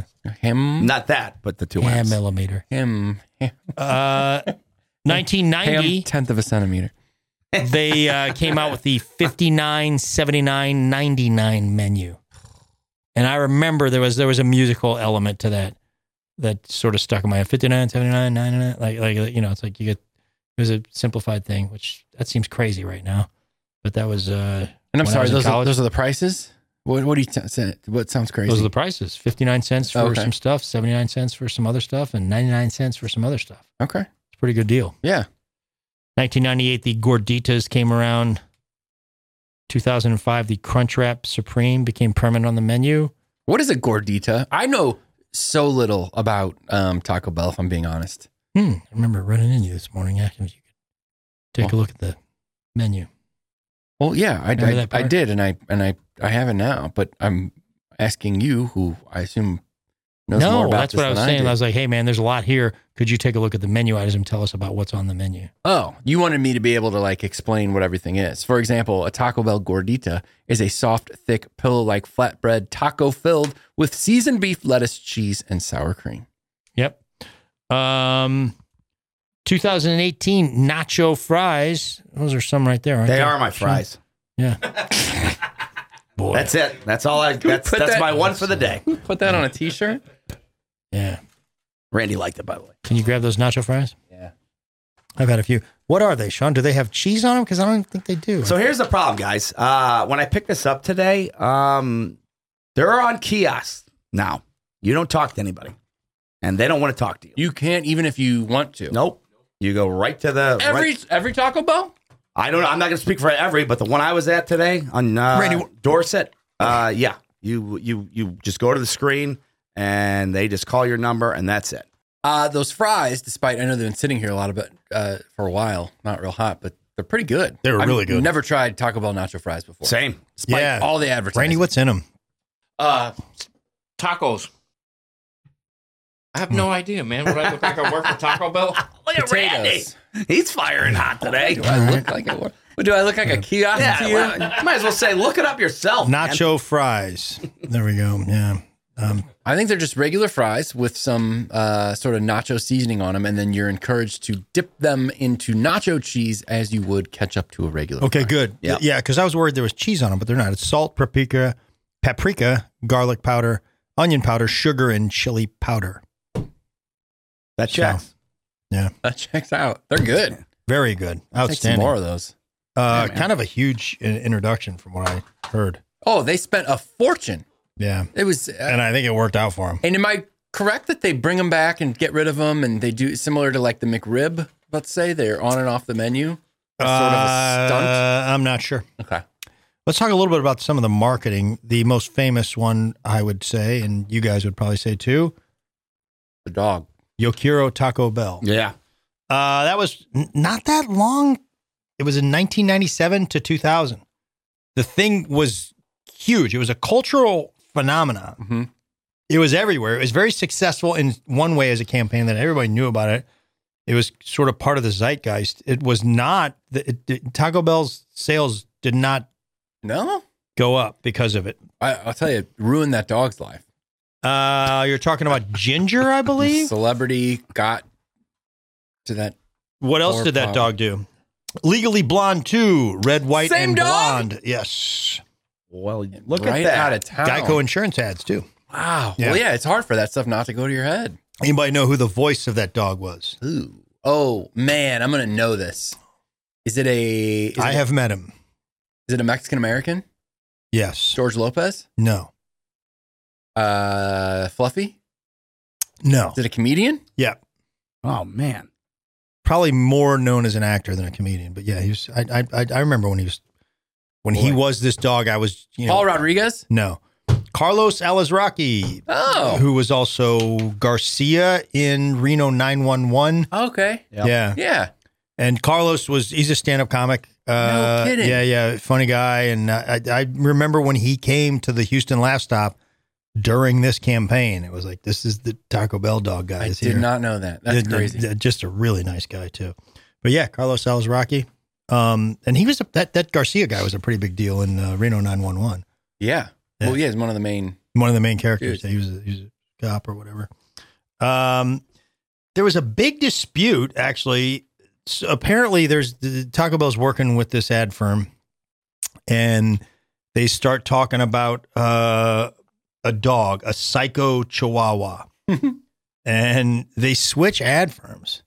Him. Not that, but the two Ham M's. millimeter. Him. Him. Uh, nineteen ninety, Ham, tenth of a centimeter. they uh, came out with the fifty-nine, seventy-nine, ninety-nine menu. And I remember there was there was a musical element to that that sort of stuck in my head. fifty-nine, seventy-nine, ninety-nine. Like, like, you know, it's like you get, it was a simplified thing, which that seems crazy right now. But that was, uh, And I'm When I sorry, was in those are, college- those are the prices. What, what do you t- say? What sounds crazy? those are the prices. fifty-nine cents for Okay. some stuff, seventy-nine cents for some other stuff, and ninety-nine cents for some other stuff. okay. It's a pretty good deal. Yeah. nineteen ninety-eight, the Gorditas came around. two thousand five, the Crunchwrap Supreme became permanent on the menu. What is a gordita? I know so little about um, Taco Bell, if I'm being honest. Hmm, I remember running into you this morning asking if you could take Oh. a look at the menu. Well, yeah, I, Remember I, that I part? did, and I and I I have it now. But I'm asking you, who I assume knows more No, about that's this what I was than saying. I, do. was like, hey, man, there's a lot here. Could you take a look at the menu items and tell us about what's on the menu? Oh, you wanted me to be able to like explain what everything is. For example, a Taco Bell gordita is a soft, thick, pillow-like flatbread taco filled with seasoned beef, lettuce, cheese, and sour cream. Yep. Um, two thousand eighteen nacho fries. Those are some right there, aren't they? They are my fries. Yeah. Boy. That's it. That's all I. That's put that's that- my one for the day. Put that on a T-shirt. yeah. Randy liked it, by the way. Can you grab those nacho fries? Yeah. I've had a few. What are they, Sean? Do they have cheese on them? Because I don't think they do. So here's the problem, guys. Uh, when I picked this up today, um, they're on kiosks now. You don't talk to anybody, and they don't want to talk to you. You can't even if you want to. Nope. You go right to the Every right- every Taco Bell. I don't know. I'm not going to speak for every, but the one I was at today on uh, Randy, Dorset, uh, yeah, you you you just go to the screen and they just call your number and that's it. Uh, those fries, despite I know they've been sitting here a lot of it uh, for a while, not real hot, but they're pretty good. They were I've really good. Never tried Taco Bell nacho fries before. Same. Despite Yeah. all the advertising. Randy, what's in them? Uh, tacos. I have no idea, man. Would I look like I work for Taco Bell? Look Look at Randy. Potatoes. He's firing hot today. Do I look like a what? Do I look like a kiosk Yeah, to you? well, you might as well say, look it up yourself. man. Nacho fries. There we go. Yeah. Um, I think they're just regular fries with some uh, sort of nacho seasoning on them, and then you're encouraged to dip them into nacho cheese as you would ketchup to a regular. okay, fry. good. Yeah. Yeah, because I was worried there was cheese on them, but they're not. It's salt, paprika, paprika, garlic powder, onion powder, sugar, and chili powder. That checks. Yeah. That checks out. They're good. Very good. I'll take some Outstanding. more of those. Uh, Yeah, man. kind of a huge in- introduction from what I heard. Oh, they spent a fortune. Yeah. It was, uh, And I think it worked out for him. and am I correct that they bring them back and get rid of them, and they do similar to like the McRib? Let's say they're on and off the menu. As sort of a stunt. Uh, I'm not sure. Okay. Let's talk a little bit about some of the marketing. The most famous one, I would say, and you guys would probably say too, The dog. Yokiro Taco Bell. Yeah. Uh, that was n- not that long. It was in nineteen ninety-seven to two thousand. The thing was huge. It was a cultural phenomenon. Mm-hmm. It was everywhere. It was very successful in one way as a campaign that everybody knew about it. It was sort of part of the zeitgeist. It was not, the, it, it- Taco Bell's sales did not No, go up because of it. I, I'll tell you, it ruined that dog's life. Uh, you're talking about Ginger, I believe. Celebrity got to that. What else Poor did that Pop. dog do? Legally Blonde two, red, white, Same and dog? blonde. Yes. Well, look right at that. out of town. Geico insurance ads too. Wow. Yeah. Well, yeah, it's hard for that stuff not to go to your head. Anybody know who the voice of that dog was? Ooh. Oh man, I'm gonna know this. Is it a? Is I it, have met him. Is it a Mexican American? Yes. George Lopez? No. Uh, Fluffy? No. Is it a comedian? Yeah. Oh, man. Probably more known as an actor than a comedian, but yeah, he was. I I I I remember when he was when he Boy. was this dog. I was you know Paul Rodriguez? no. Carlos Alazraqui, Oh. who was also Garcia in Reno nine one one. Okay. Yep. Yeah. Yeah. And Carlos was, he's a stand up comic. Uh, No kidding. Yeah, yeah. Funny guy. And I, I remember when he came to the Houston Laugh Stop during this campaign, it was like, this is the Taco Bell dog guy. I is did here. not know that. That's Did- did- crazy. did- Just a really nice guy, too. But yeah, Carlos Alazraqui. Um, and he was, a, that, that Garcia guy was a pretty big deal in uh, Reno nine one one. Yeah. Yeah. Well, yeah, he's one of the main. One of the main characters. Dude. He was, a, he was a cop or whatever. Um, there was a big dispute, actually. So apparently, there's the, Taco Bell's working with this ad firm, and they start talking about uh, a dog, a psycho Chihuahua, and they switch ad firms,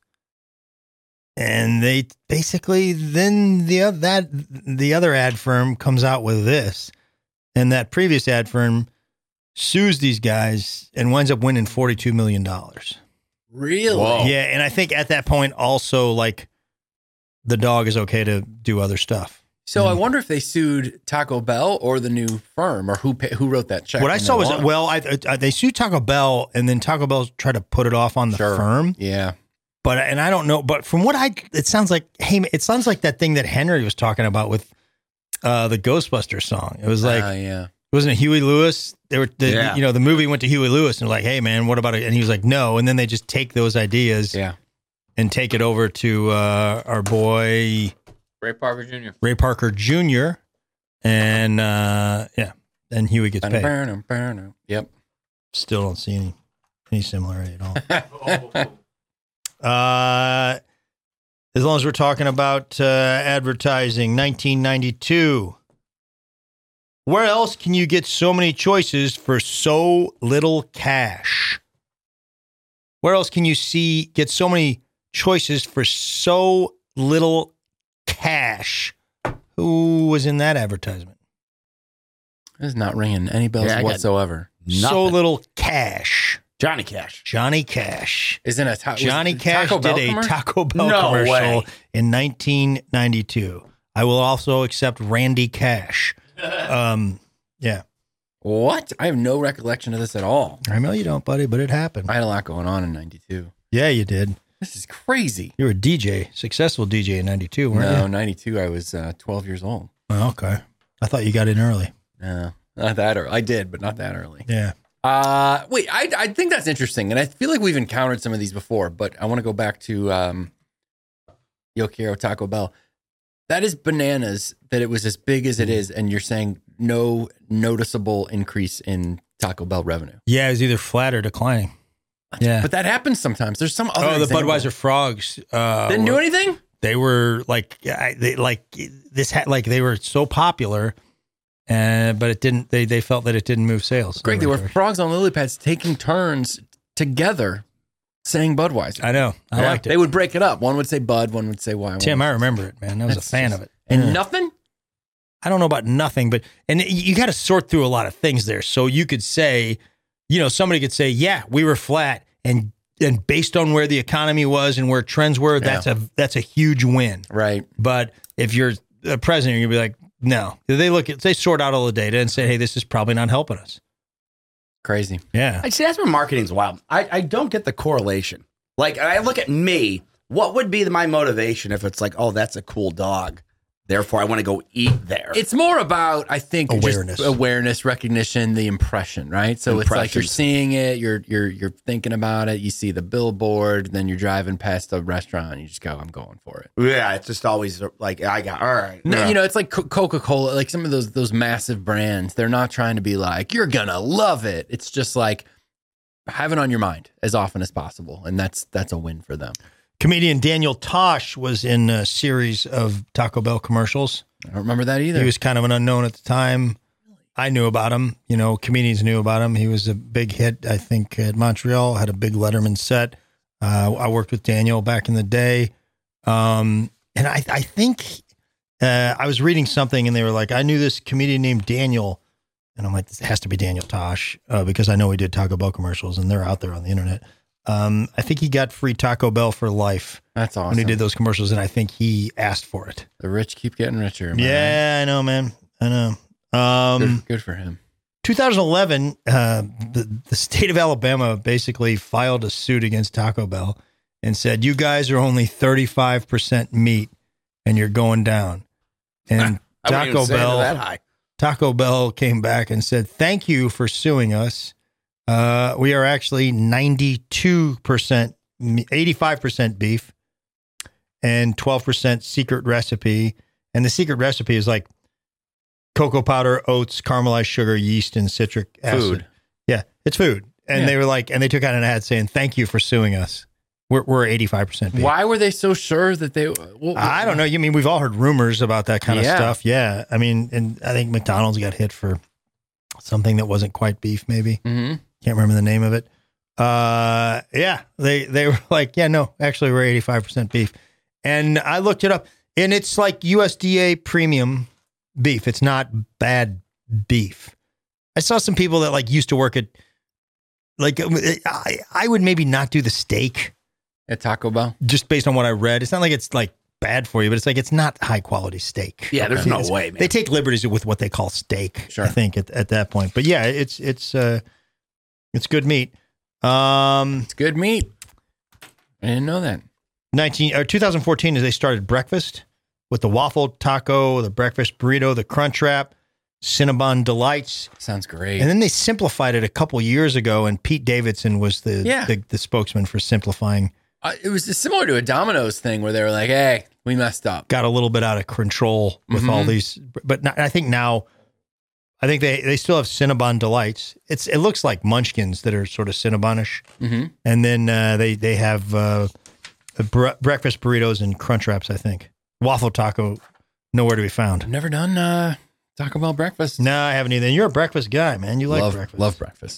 and they basically then the oth- that the other ad firm comes out with this, and that previous ad firm sues these guys and winds up winning forty-two million dollars. Really? Whoa. Yeah, and I think at that point also like the dog is okay to do other stuff. So I wonder if they sued Taco Bell or the new firm, or who pay, who wrote that check. What I when saw they was won. well, I, I they sued Taco Bell, and then Taco Bell tried to put it off on the Sure. firm. Yeah. But and I don't know, but from what I, it sounds like hey, it sounds like that thing that Henry was talking about with uh, the Ghostbusters song. It was like Uh, yeah. wasn't it Huey Lewis? They were, the, Yeah. you know, the movie went to Huey Lewis and they're like, hey man, what about it? And he was like, no. And then they just take those ideas Yeah. and take it over to uh, our boy Ray Parker Junior Ray Parker Junior And uh, yeah, then Huey gets paid. Yep. Still don't see any any similarity at all. uh, as long as we're talking about uh, advertising, nineteen ninety-two. Where else can you get so many choices for so little cash? Where else can you see get so many choices for so little cash? Who was in that advertisement? It's not ringing any bells Yeah, I got whatsoever. So Nothing. little cash. Johnny Cash. Johnny Cash. Isn't a ta- Johnny was it Cash Taco Bell did a commercial? Taco Bell No commercial way. in nineteen ninety-two. I will also accept Randy Cash. Um, yeah. What? I have no recollection of this at all. I know you don't, buddy, but it happened. I had a lot going on in ninety-two. Yeah, you did. This is crazy. You were a D J, successful D J in ninety-two, weren't No, you? ninety-two, I was uh, twelve years old. Oh, okay. I thought you got in early. No, not that early. I did, but not that early. Yeah. Uh, wait, I, I think that's interesting. And I feel like we've encountered some of these before, but I want to go back to um, Yo Quiero Taco Bell. That is bananas that it was as big as it is. And you're saying no noticeable increase in Taco Bell revenue. Yeah, it was either flat or declining. Yeah. But that happens sometimes. There's some other Oh, the example. Budweiser Frogs. Uh, Didn't do were- anything? They were like, I- they like this had like they were so popular, and but it didn't. They they felt that it didn't move sales. Great. They were frogs on lily pads taking turns together saying Budweiser. I know. I Yeah. liked it. They would break it up. One would say Bud, one would say why. Tim, I remember it, man. I was That's a fan just- of it. And Yeah. nothing? I don't know about nothing, but and you got to sort through a lot of things there. So you could say, you know, somebody could say, yeah, we were flat, and and based on where the economy was and where trends were, that's a that's a huge win. Right. But if you're a president, you're gonna be like, no. They look at they sort out all the data and say, hey, this is probably not helping us. Crazy. Yeah. I see that's where marketing's wild. I, I don't get the correlation. Like I look at me, what would be my motivation if it's like, oh, that's a cool dog, therefore I want to go eat there. It's more about, I think, Awareness. just awareness, recognition, the impression, right? So it's like you're Impressions. seeing it, you're you're you're thinking about it, you see the billboard, then you're driving past a restaurant, and you just go, I'm going for it. yeah, it's just always like I got all right. No, yeah. you know, it's like Co- Coca-Cola, like some of those those massive brands. They're not trying to be like, you're gonna love it. It's just like have it on your mind as often as possible, and that's that's a win for them. Comedian Daniel Tosh was in a series of Taco Bell commercials. I don't remember that either. He was kind of an unknown at the time. I knew about him. You know, comedians knew about him. He was a big hit, I think, at Montreal, had a big Letterman set. Uh, I worked with Daniel back in the day. Um, and I, I think uh, I was reading something and they were like, I knew this comedian named Daniel. And I'm like, this has to be Daniel Tosh uh, because I know he did Taco Bell commercials and they're out there on the internet. Um, I think he got free Taco Bell for life That's awesome. when he did those commercials. And I think he asked for it. The rich keep getting richer. am I Yeah, I know, man. I know. right? Um, Good, good for him. twenty eleven, uh, the, the state of Alabama basically filed a suit against Taco Bell and said, you guys are only thirty-five percent meat and you're going down. And I wouldn't Taco even say Bell, that high. Taco Bell came back and said, thank you for suing us. Uh, we are actually ninety-two percent, eighty-five percent beef and twelve percent secret recipe. And the secret recipe is like cocoa powder, oats, caramelized sugar, yeast, and citric acid. Food. Yeah, it's food. And Yeah. they were like, and they took out an ad saying, thank you for suing us. We're, we're eighty-five percent beef. Why were they so sure that they? Well, I don't know. You mean we've all heard rumors about that kind of Yeah. stuff. Yeah. I mean, and I think McDonald's got hit for something that wasn't quite beef, maybe. Mhm. Can't remember the name of it. Uh, yeah, they they were like, yeah, no, actually, we're eighty-five percent beef. And I looked it up, and it's like U S D A premium beef. It's not bad beef. I saw some people that like used to work at, like, I, I would maybe not do the steak At Taco Bell. just based on what I read. It's not like it's like bad for you, but it's like it's not high quality steak. Yeah, there's no It's- way, man. They take liberties with what they call steak, Sure. I think, at, at that point. But yeah, it's it's uh it's good meat. Um It's good meat. I didn't know that. nineteen or twenty fourteen is they started breakfast with the waffle taco, the breakfast burrito, the Crunch Wrap, Cinnabon Delights. Sounds great. And then they simplified it a couple years ago, and Pete Davidson was the Yeah. the, the spokesman for simplifying. Uh, it was similar to a Domino's thing where they were like, "Hey, we messed up." Got a little bit out of control with all Mhm. these, but not, I think now, I think they, they still have Cinnabon Delights. It's it looks like Munchkins that are sort of Cinnabonish, Mm-hmm. and then uh, they they have uh, bre- breakfast burritos and Crunch Wraps. I think waffle taco nowhere to be found. I've never done uh, Taco Bell breakfast. No, I haven't either. And you're a breakfast guy, man. You like love, breakfast. Love breakfast.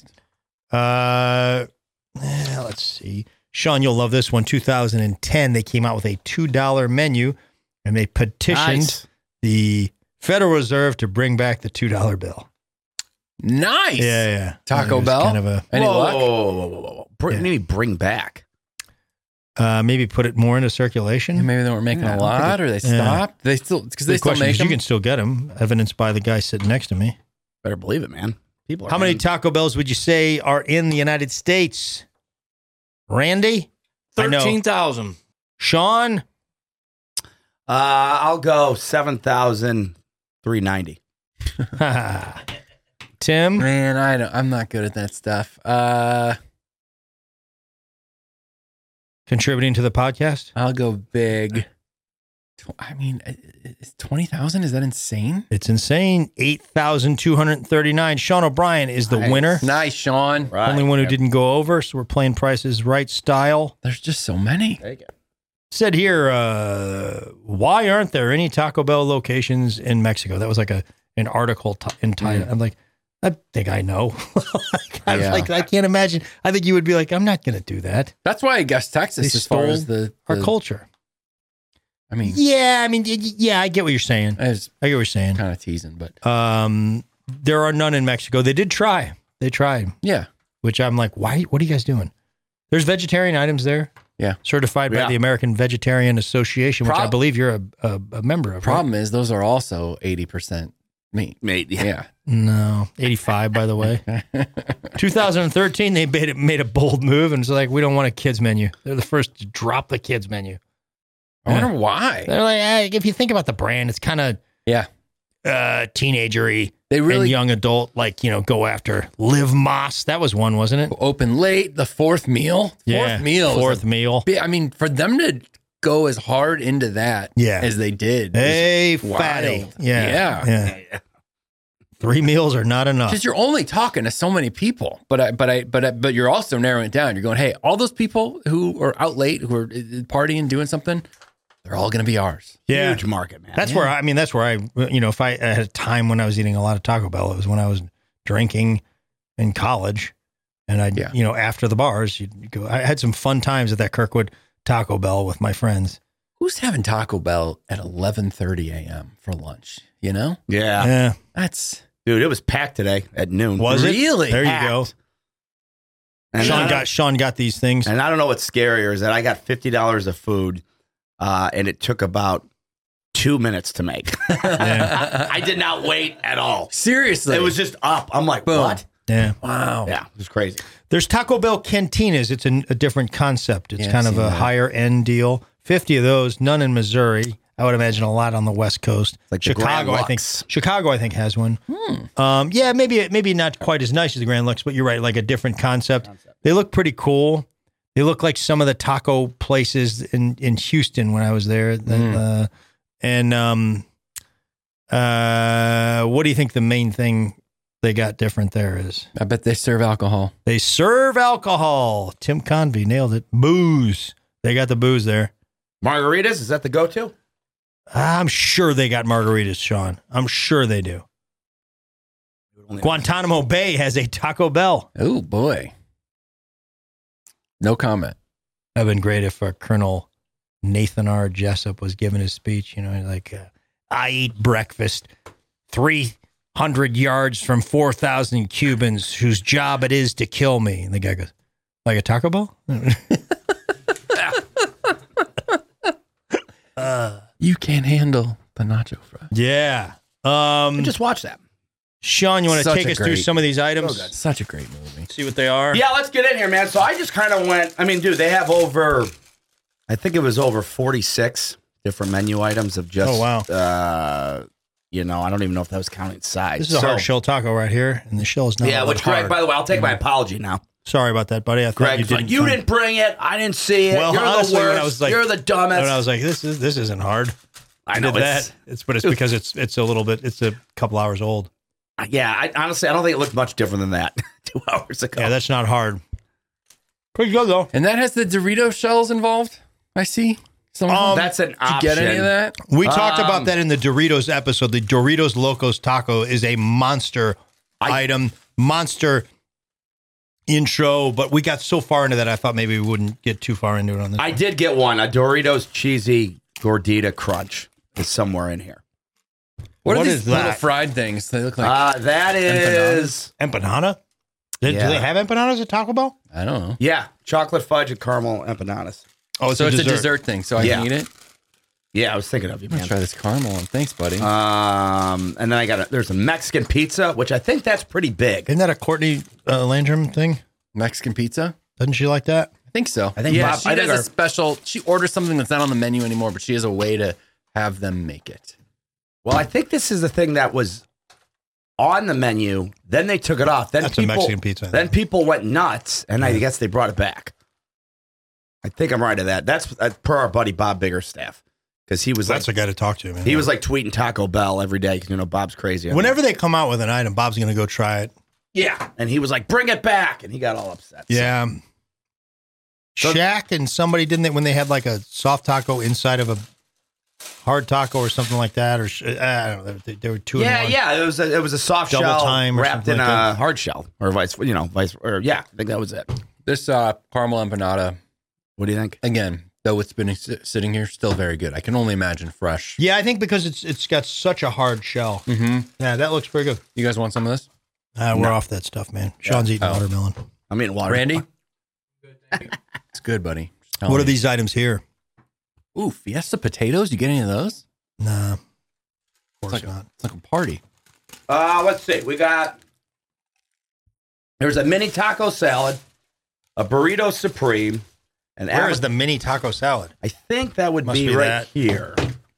Uh, eh, let's see. Sean, you'll love this one. two thousand ten, they came out with a two dollar menu, and they petitioned Nice. the Federal Reserve to bring back the two dollar bill. Nice. Yeah, yeah. Taco It was Bell? Kind of a Any whoa, luck? whoa, whoa, whoa, whoa, whoa. Br- Yeah. Maybe bring back. uh, maybe put it more into circulation. Maybe they weren't making Yeah, I a don't think lot, or they yeah. stopped. They still because they Good still question, make 'cause them. you can still get them, evidenced by the guy sitting next to me. Better believe it, man. People. Are How many getting- Taco Bells would you say are in the United States? Randy? I know. thirteen thousand. Sean? Uh, I'll go seven thousand three ninety. Tim? Tim? Man, I don't, I'm not good at that stuff. Uh, Contributing to the podcast? I'll go big. Tw- I mean, is twenty thousand? Is that insane? It's insane. eight thousand two hundred thirty-nine. Sean O'Brien is the Nice. winner. Nice, Sean. Right. Only one who didn't go over, so we're playing prices right style. There's just so many. There you go. Said here, uh, why aren't there any Taco Bell locations in Mexico? That was like a an article t- in title. Mm. I'm like, I think I know. like, I was Yeah. like, I can't imagine. I think you would be like, I'm not going to do that. That's why I guess Texas, They as far stole as the, Our the- culture. I mean, Yeah, I mean, y- y- yeah, I get what you're saying. I was I get what you're saying. kind of teasing, but Um, there are none in Mexico. They did try. They tried, yeah. which I'm like, why? What are you guys doing? There's vegetarian items there. Yeah. Certified by Yeah. the American Vegetarian Association, which I Prob- believe you're a, a, a member of. right? Problem is, those are also eighty percent meat. Mate, yeah. Yeah. No, eighty-five, by the way. two thousand thirteen, they made it made a bold move, and it's like, we don't want a kids menu. They're the first to drop the kids menu. I wonder why. They're like, eh, if you think about the brand, it's kind of Yeah. uh, teenagery They and really young adult, like, you know, go after Live Moss. That was one, wasn't it? open late. The fourth meal. Fourth Yeah, meal. was Fourth a meal. big- I mean, for them to go as hard into that Yeah. as they did. was Hey, wild. fatty. Yeah. Yeah. Yeah. Yeah. Three meals are not enough. Because you're only talking to so many people, but I, but I, but I, but you're also narrowing it down. You're going, hey, all those people who are out late, who are uh, partying, doing something, they're all going to be ours. Yeah. Huge market, man. That's where I, I mean, that's where I, you know, if I, I had a time when I was eating a lot of Taco Bell, it was when I was drinking in college, and I, Yeah. you know, after the bars, you'd go. I had some fun times at that Kirkwood Taco Bell with my friends. Who's having Taco Bell at eleven thirty a.m. for lunch? You know, yeah. Yeah, that's Dude, it was packed today at noon. was it Really? There you Packed. go. And Sean I- got Sean got these things. And I don't know what's scarier is that I got fifty dollars of food, uh, and it took about two minutes to make. Yeah. I did not wait at all. seriously. It was just up. I'm like, Boom. what? Yeah, wow. Yeah, it was crazy. there's Taco Bell cantinas. It's an, a different concept. It's Yeah, kind I've of a seen that. higher end deal. Fifty of those, none in Missouri. I would imagine a lot on the West Coast. Like the Grand Chicago, I think. Lux. Chicago, I think has one. Um, yeah, maybe maybe not quite as nice as the Grand Lux, but you're right. Like a different concept. They look pretty cool. They look like some of the taco places in, in Houston when I was there. Mm. Uh, and um, uh, what do you think the main thing they got different there is? I bet they serve alcohol. They serve alcohol. Tim Convey nailed it. Booze. They got the booze there. Margaritas, is that the go-to? I'm sure they got margaritas, Sean. I'm sure they do. Guantanamo Bay has a Taco Bell. Oh boy. No comment. That'd been great if uh, Colonel Nathan R. Jessup was giving his speech. You know, like, uh, I eat breakfast three hundred yards from four thousand Cubans whose job it is to kill me. And the guy goes, like a Taco Bell? uh, You can't handle the nacho fries. yeah. Um, Just watch that. Sean, you want to Such take a us through great- some of these items? Such a great movie. See what they are? Yeah, let's get in here, man. So I just kind of went, I mean, dude, they have over, I think it was over forty-six different menu items of just, Oh, wow. uh, you know, I don't even know if that was counting sides. This is a So- hard shell taco right here, and the shell is not Yeah, all that which Greg, hard. by the way, I'll take my apology now. Sorry about that, buddy. I thought Greg, you didn't. you find- didn't bring it. I didn't see it. Well, You're honestly, the when worst. I was like- You're the dumbest. And I was like, this is this isn't hard. I know did it's, that. It's but it's because it's it's a little bit. It's a couple hours old. yeah. I, honestly, I don't think it looked much different than that two hours ago. Yeah, that's not hard. Pretty good though. And that has the Dorito shells involved. I see. Some of them. Um, that's an Did you option. get any of that? We talked Um, about that in the Doritos episode. The Doritos Locos Taco is a monster I- item, monster intro. But we got so far into that, I thought maybe we wouldn't get too far into it on this. I one. did get one. A Doritos cheesy gordita crunch is somewhere in here. What, What are these is little that? fried things? They look like Uh, that is, Empanada. Do, Yeah. do they have empanadas at Taco Bell? I don't know. yeah, chocolate fudge and caramel empanadas. Oh, So it's a dessert thing, so I Yeah. can eat it. Yeah, I was thinking of you, I'm gonna man. try this caramel one. Thanks, buddy. Um, and then I got a, there's a Mexican pizza, which I think that's pretty big. Isn't that a Courtney uh, Landrum thing? Mexican pizza. Doesn't she like that? I think so. I think yeah, Bob- she I think does our- a special. She orders something that's not on the menu anymore, but she has a way to have them make it. Well, I think this is the thing that was on the menu. Then they took it off. Then That's people, a Mexican pizza. I Then think. people went nuts, and I Yeah. guess they brought it back. I think I'm right of that. That's uh, per our buddy Bob Biggerstaff, because he was That's like a guy to talk to, man. he was like tweeting Taco Bell every day because you know Bob's crazy. Whenever they come out with an item, Bob's going to go try it. yeah, and he was like, "Bring it back," and he got all upset. So- Yeah. So- Shaq and somebody, didn't they, when they had like a soft taco inside of a hard taco or something like that? Or sh- I don't know. They, they were two yeah, in one. yeah. It was a, it was a soft Double shell time or wrapped something in like a that. hard shell, or vice, you know, vice, or yeah, I think that was it. This uh, caramel empanada, What do you think? again, though it's been s- sitting here, still very good. I can only imagine fresh. Yeah, I think because it's it's got such a hard shell. Mm-hmm. Yeah, that looks pretty good. You guys want some of this? Uh, we're No. off that stuff, man. Sean's eating Oh. watermelon. I mean, water. Randy? It's good, buddy. Just telling What are you. these items here? Ooh, Fiesta potatoes? You get any of those? Nah, of It's course like, a, not. it's like a party. Uh, let's see. We got there's a mini taco salad, a burrito supreme, and Where is the mini taco salad? I think that would Must be, be right that. here.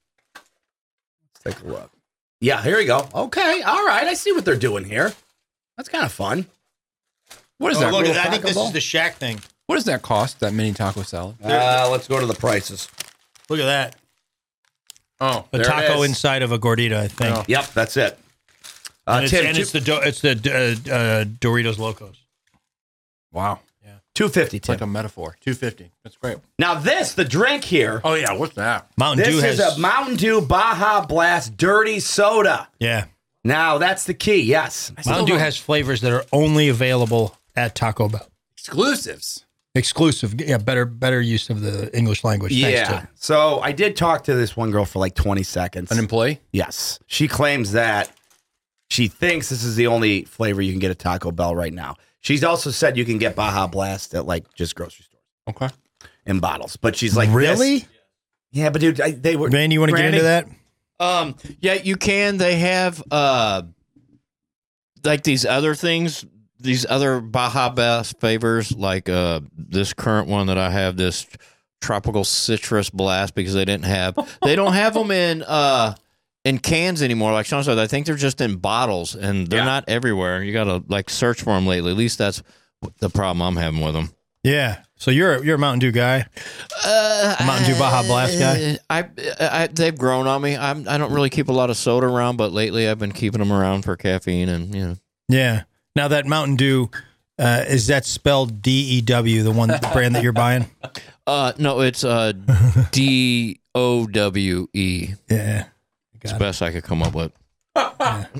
Let's take a look. Yeah, here we go. Okay, all right. I see what they're doing here. That's kind of fun. What is Oh, that? look, real at that. I think taco this ball? is the Shaq thing. What does that cost, that mini taco salad? Uh, let's go to the prices. Look at that. Oh, A There it taco is. inside of a gordita, I think. Oh. Yep, that's it. Uh, and it's, Tim, and two, it's the do, it's the uh, uh, Doritos Locos. wow. two fifty. It's Tim. like a metaphor. two fifty. That's great. Now this, the drink here. Oh, yeah. What's that? Mountain This Dew is has a Mountain Dew Baja Blast Dirty Soda. yeah. Now that's the key. Yes. I still Mountain Dew don't- has flavors that are only available at Taco Bell. exclusives. Exclusive. Yeah, better better use of the English language. Thanks, Yeah. Tim. So I did talk to this one girl for like twenty seconds. An employee? Yes. She claims that she thinks this is the only flavor you can get at Taco Bell right now. She's also said you can get Baja Blast at like just grocery stores Okay. in bottles. But she's like, Really? this- Yeah, but dude, I, they were. Randy, you want to get Randy? into that? Um, yeah, you can. They have uh, like these other things, these other Baja Blast flavors, like uh, this current one that I have, this tropical citrus blast, because they didn't have, they don't have them in uh in cans anymore. Like Sean said, I think they're just in bottles, and they're Yeah. not everywhere. You gotta like search for them lately. At least that's the problem I'm having with them. Yeah. So you're you're a Mountain Dew guy. Uh, A Mountain Dew Baja Blast guy? I, I, they've grown on me. I'm, I don't really keep a lot of soda around, but lately I've been keeping them around for caffeine, and you know. Yeah. Now that Mountain Dew, uh, is that spelled D E W, the one the brand that you're buying? Uh, no, it's uh, D O W E. Yeah. It's the best I could come up with. All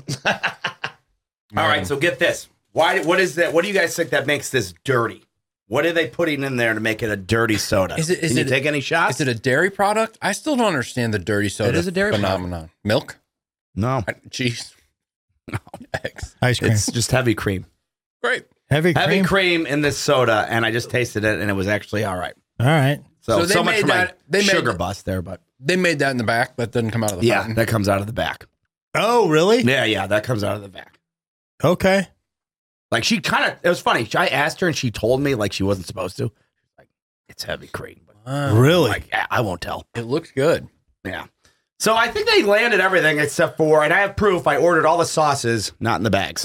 right, so get this. Why? What is that? What do you guys think that makes this dirty? What are they putting in there to make it a dirty soda? Is it- is Can you it- take any shots? Is it a dairy product? I still don't understand the dirty soda It is a dairy phenomenon. Milk? no. Cheese? No. Eggs. Ice cream. It's just heavy cream. Great. Heavy cream. Heavy cream in this soda, and I just tasted it, and it was actually all right. All right. So, So they so much made for that- my they made- sugar bust there, but They made that in the back. That doesn't come out of the yeah, fountain. that comes out of the back. Oh, really? Yeah, yeah, that comes out of the back. Okay. Like she kind of, it was funny. I asked her, and she told me like she wasn't supposed to. Like it's heavy cream, but Wow. Really? like yeah, I won't tell. It looks good. Yeah. So I think they landed everything except for, and I have proof. I ordered all the sauces, not in the bags.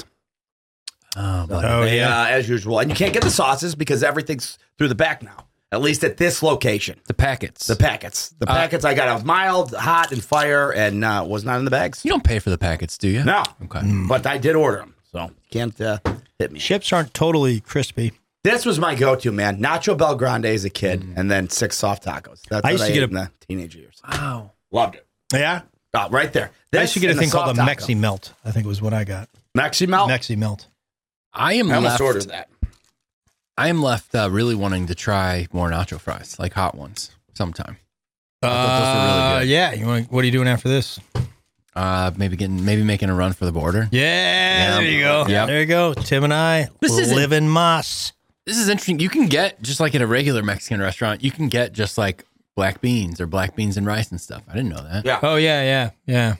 Oh, So Oh, they, yeah. uh, as usual, and you can't get the sauces because everything's through the back now. At least at this location, The packets. the packets, the Uh, packets I got, I was mild, hot, and fire, and uh, was not in the bags. you don't pay for the packets, do you? No, Okay. but I did order them, so you can't uh, hit me. Chips aren't totally crispy. This was my go-to, man. Nacho Bel Grande as a kid, and then six soft tacos. That's I what used to I get ate a- in the teenage years. Wow. Loved it. Yeah. Oh, right there. I used to get a and the thing called a soft taco. Mexi Melt. I think was what I got. Mexi Melt. Mexi Melt. I am I almost left. ordered that. I am left uh, really wanting to try more nacho fries, like hot ones, sometime. I thought those were really Uh, good. yeah. You want? What are you doing after this? Uh, maybe getting, maybe making a run for the border. Yeah. Yeah. There you go. Yep. There you go. Tim and I This isn't- live in Moss. This is interesting. You can get just like at a regular Mexican restaurant. You can get just like black beans or black beans and rice and stuff. I didn't know that. Yeah. Oh yeah, yeah, yeah.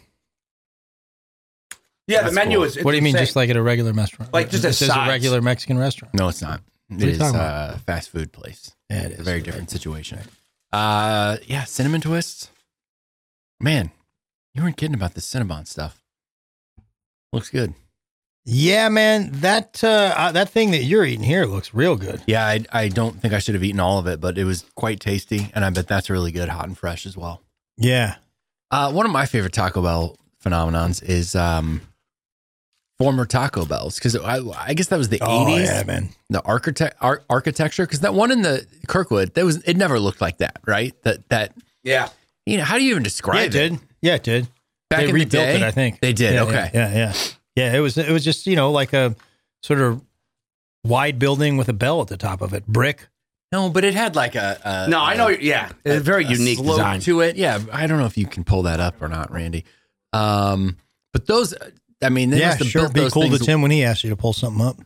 Yeah, the That's menu cool. is. What do you mean? insane. Just like at a regular restaurant? Like just this a is a size. regular Mexican restaurant. No, it's not. are It you is talking a fast food place. Yeah, it It's is a very different situation. Uh, yeah, cinnamon twists. Man, you weren't kidding about the Cinnabon stuff. Looks good. Yeah, man, that uh, uh, that thing that you're eating here looks real good. Yeah, I, I don't think I should have eaten all of it, but it was quite tasty, and I bet that's really good, hot and fresh as well. Yeah. Uh, one of my favorite Taco Bell phenomenons is um, former Taco Bells, because I, I guess that was the Oh, eighties. yeah, man. The architect ar- architecture, because that one in the Kirkwood, that was it never looked like that, right? That that Yeah. you know, how do you even describe Yeah, it? it did. Yeah, it did. Back they in the rebuilt day? it, I think. They did, Yeah, okay. Yeah, yeah, yeah. Yeah, it was it was just, you know, like a sort of wide building with a bell at the top of it. Brick. No, but it had like a, a No, I know. Yeah, it's a very a unique slope design. to it. Yeah, I don't know if you can pull that up or not, Randy. Um, but those, I mean, they Yeah, must have sure. built Be those cool things. to Tim when he asked you to pull something up.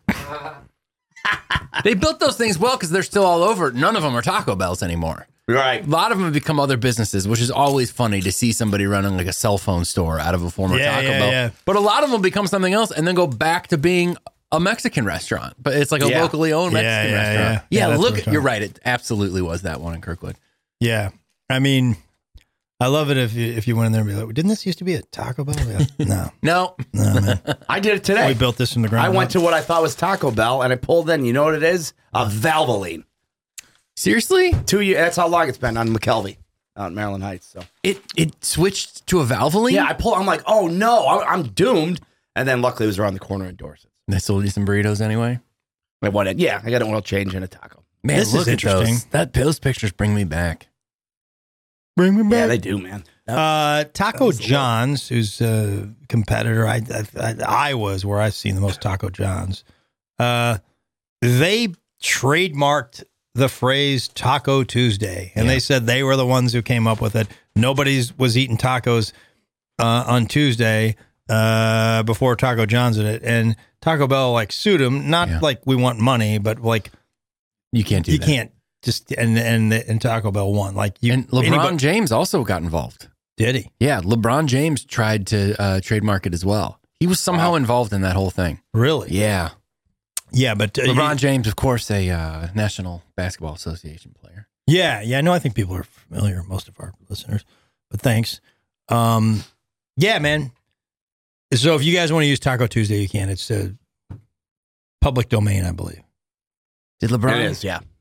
They built those things well because they're still all over. None of them are Taco Bells anymore. Right. A lot of them have become other businesses, which is always funny to see somebody running like a cell phone store out of a former Yeah, Taco yeah, Bell. yeah. But a lot of them become something else and then go back to being a Mexican restaurant. But it's like a Yeah. locally owned Yeah, Mexican yeah, restaurant. yeah. Yeah, Yeah, that's look, what we're you're talking- right. It absolutely was that one in Kirkwood. Yeah. I mean, I love it if you if you went in there and be like, didn't this used to be a Taco Bell? Yeah. No. No, No, man. I did it today. We built this from the ground I went up. to what I thought was Taco Bell, and I pulled in. You know what it is? A Valvoline. seriously, Two years. That's how long it's been on McKelvey out in Maryland Heights. So it it switched to a Valvoline. yeah, I pull. I'm like, oh no, I- I'm doomed. And then luckily it was around the corner in Dorset. They sold you some burritos anyway. I wanted, yeah, I got an oil change and a taco. Man, This is look at interesting. those. That those pictures bring me back. Bring me Yeah, back. they do, man. Uh, Taco was the John's, who's a competitor, I, I I was where I've seen the most Taco John's. Uh, they trademarked the phrase Taco Tuesday, and Yeah. they said they were the ones who came up with it. Nobody's was eating tacos uh, on Tuesday uh, before Taco John's did it, and Taco Bell like sued them. Not Yeah. like we want money, but like You can't do you that. can't just and and and Taco Bell won. Like you, And LeBron anybody- James also got involved. did he Yeah, LeBron James tried to uh, trademark it as well. He was somehow involved in that whole thing. really? Yeah. Yeah, but uh, LeBron you- James, of course, a uh, National Basketball Association player. Yeah, yeah. No, I think people are familiar, most of our listeners. But thanks. Um, yeah, man. So if you guys want to use Taco Tuesday, you can. It's a public domain, I believe. Did LeBron? It is, yeah.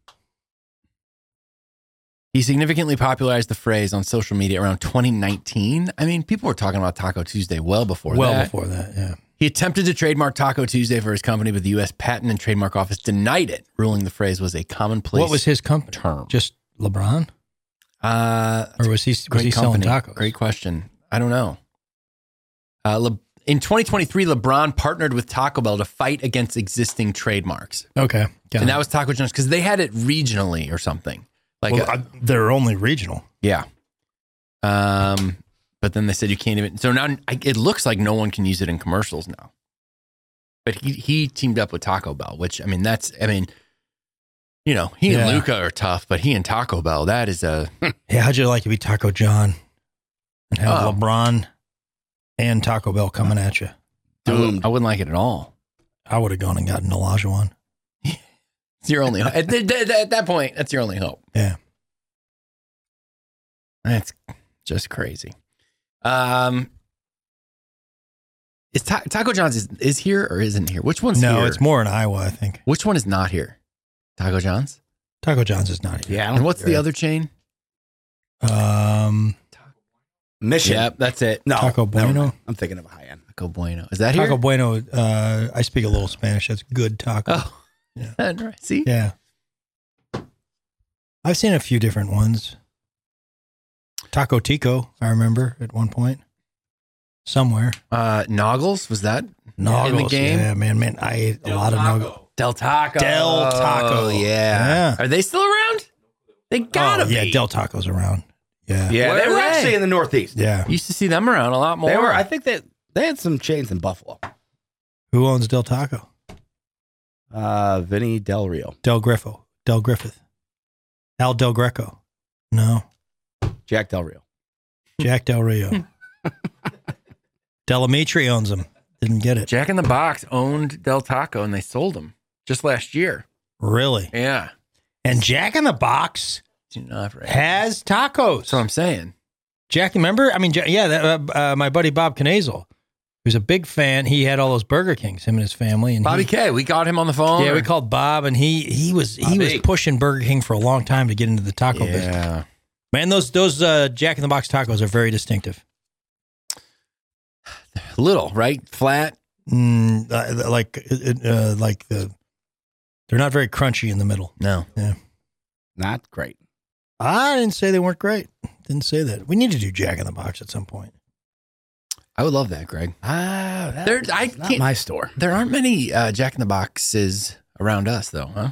He significantly popularized the phrase on social media around twenty nineteen. I mean, people were talking about Taco Tuesday well before well that. before that, yeah. He attempted to trademark Taco Tuesday for his company, but the U S Patent and Trademark Office denied it, ruling the phrase was a commonplace What was his company? term. Just LeBron, Uh, or was he was great he selling company. tacos? Great question. I don't know. Uh, Le- in twenty twenty-three, LeBron partnered with Taco Bell to fight against existing trademarks, Okay, got and it. that was Taco John's because they had it regionally or something. Like, well, a- I, they're only regional. yeah. Um, but then they said you can't even. So now I, it looks like no one can use it in commercials now. But he he teamed up with Taco Bell, which I mean that's I mean, you know, he Yeah. and Luca are tough, but he and Taco Bell, that is a Yeah, how'd you like to be Taco John and have Oh. LeBron and Taco Bell coming at you? I wouldn't, Doomed. I wouldn't like it at all. I would have gone and gotten Olajuwon. It's your only hope. At, th- th- at that point, that's your only hope. Yeah. That's just crazy. Um, is Ta- Taco John's is, is here or isn't here? Which one's No, here? it's more in Iowa, I think. Which one is not here? Taco John's. Taco John's is not here. Yeah. I don't And what's think the they're- other chain? Um, Mission? Yep, that's it. No. Taco never Bueno? mind. I'm thinking of a high end. Taco Bueno. Is that here? Taco Bueno. Uh, I speak a little Spanish. That's good taco. Oh, Yeah. right. See, Yeah. I've seen a few different ones. Taco Tico, I remember at one point. Somewhere. uh, Noggles was that Noggles. in the game? Yeah, man, man. I ate a lot of Noggles. Del Taco. Del Taco. Yeah. Yeah. Are they still around? They gotta Oh, be. yeah, Del Taco's around. Yeah. Yeah, Where they were are actually they? in the Northeast. Yeah. Used to see them around a lot more. They were. I think that they had some chains in Buffalo. Who owns Del Taco? Uh, Vinny Del Rio, Del Griffo. Del Griffith. Al Del Greco. No. Jack Del Rio. Jack Del Rio. Delamitri owns them. Didn't get it. Jack in the Box owned Del Taco and they sold them just last year. Really? Yeah. And Jack in the Box Do not right. has tacos. That's what I'm saying. Jack, remember? I mean, Ja- yeah, that, uh, uh, my buddy Bob Knazel. He was a big fan. He had all those Burger Kings, him and his family. And Bobby he, K, we got him on the phone. Yeah, or- we called Bob, and he he was he Bobby. was pushing Burger King for a long time to get into the taco business. Yeah. Man, those those uh, Jack in the Box tacos are very distinctive. Little, right? Flat. Mm, uh, like uh, like the they're not very crunchy in the middle. No. Not great. I didn't say they weren't great. Didn't say that. We need to do Jack in the Box at some point. I would love that, Greg. Ah, that There- is I not can't- my store. There aren't many uh, Jack in the Boxes around us, though, huh?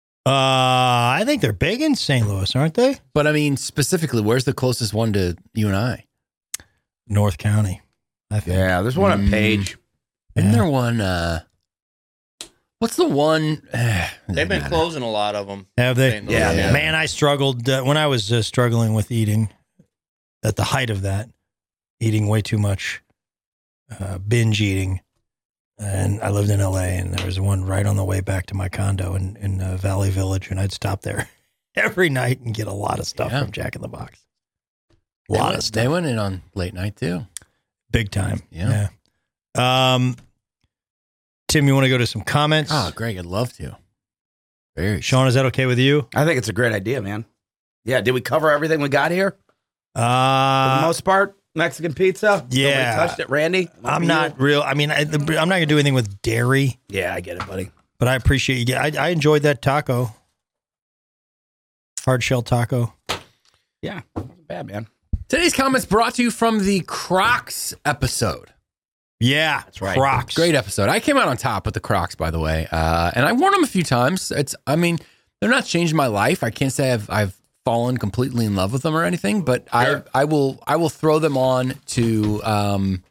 Uh, I think they're big in Saint Louis, aren't they? But I mean, specifically, where's the closest one to you and I? North County, I think. Yeah, there's one on Mm. Page. Isn't Yeah. there one? Uh, what's the one? They've been closing a lot of them. Have they? Yeah, yeah. Man, I struggled uh, when I was uh, struggling with eating. At the height of that, eating way too much, uh, binge eating, and I lived in L A. And there was one right on the way back to my condo in in uh, Valley Village, and I'd stop there every night and get a lot of stuff Yeah. from Jack in the Box. A They lot went, of stuff, They went in on late night too. big time. Yeah. Yeah. Um, Tim, you want to go to some comments? Oh, Greg, I'd love to. Very. Sean, is that okay with you? I think it's a great idea, man. Yeah, did we cover everything we got here? For the Uh, most part, Mexican pizza. yeah. Nobody touched it, Randy. I'm not real. I mean, I, I'm not going to do anything with dairy, Yeah, I get it, buddy. but I appreciate you. Get, I, I enjoyed that taco, hard shell taco. Yeah, wasn't bad, man. Today's comments brought to you from the Crocs episode. Yeah, That's right. Crocs. Great episode. I came out on top with the Crocs, by the way, uh, and I worn them a few times. It's, I mean, they're not changed my life. I can't say I've I've fallen completely in love with them or anything, but Sure. I I will I will throw them on to um,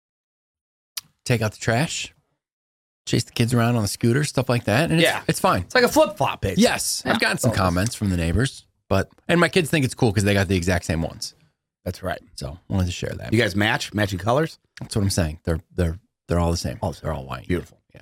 take out the trash, chase the kids around on the scooter, stuff like that, and it's, Yeah. it's fine. It's like a flip flop, basically. Yes, I've gotten some Oh. comments from the neighbors, but and my kids think it's cool because they got the exact same ones. That's right. So wanted to share that. You guys match, matching colors. That's what I'm saying. They're they're they're all the same. They're all white. Beautiful. Yeah.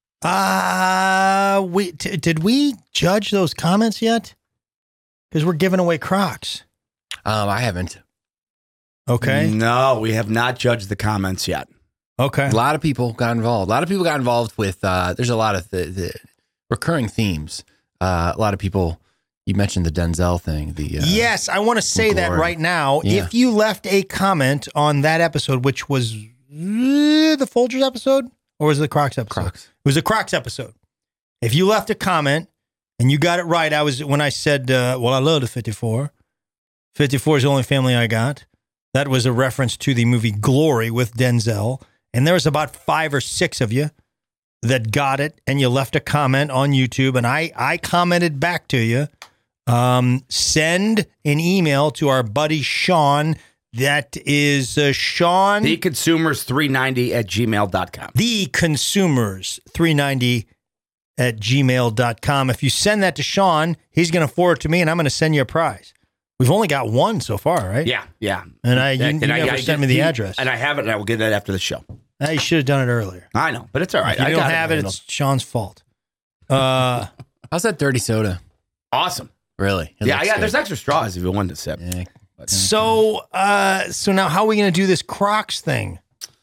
Uh, we t- did we judge those comments yet? Because we're giving away Crocs. Um, I haven't. Okay. No, we have not judged the comments yet. Okay. A lot of people got involved. A lot of people got involved with. Uh, there's a lot of the, the recurring themes. Uh, a lot of people. You mentioned the Denzel thing. The uh, Yes, I want to say that Glory. right now. Yeah. If you left a comment on that episode, which was uh, the Folgers episode, or was it the Crocs episode? Crocs. It was a Crocs episode. If you left a comment and you got it right, I was when I said, uh, "Well, I love the fifty-four. fifty-four is the only family I got." That was a reference to the movie Glory with Denzel, and there was about five or six of you that got it, and you left a comment on YouTube, and I I commented back to you. Um, send an email to our buddy Sean. That is uh, Sean. The consumers three ninety at gmail dot com. The consumers three ninety at gmail dot com. If you send that to Sean, he's going to forward it to me and I'm going to send you a prize. We've only got one so far, right? Yeah, yeah. And I, you, And you I- never I sent did- me the he- address. And I have it, and I will get that after the show. Ah, you should have done it earlier. I know, but it's all right. If you I don't got have it, handled. it's Sean's fault. Uh, How's that dirty soda? awesome. Really? It yeah, looks yeah. good. There's extra straws if you wanted to sip. Yeah. so, uh, so now how are we going to do this Crocs thing?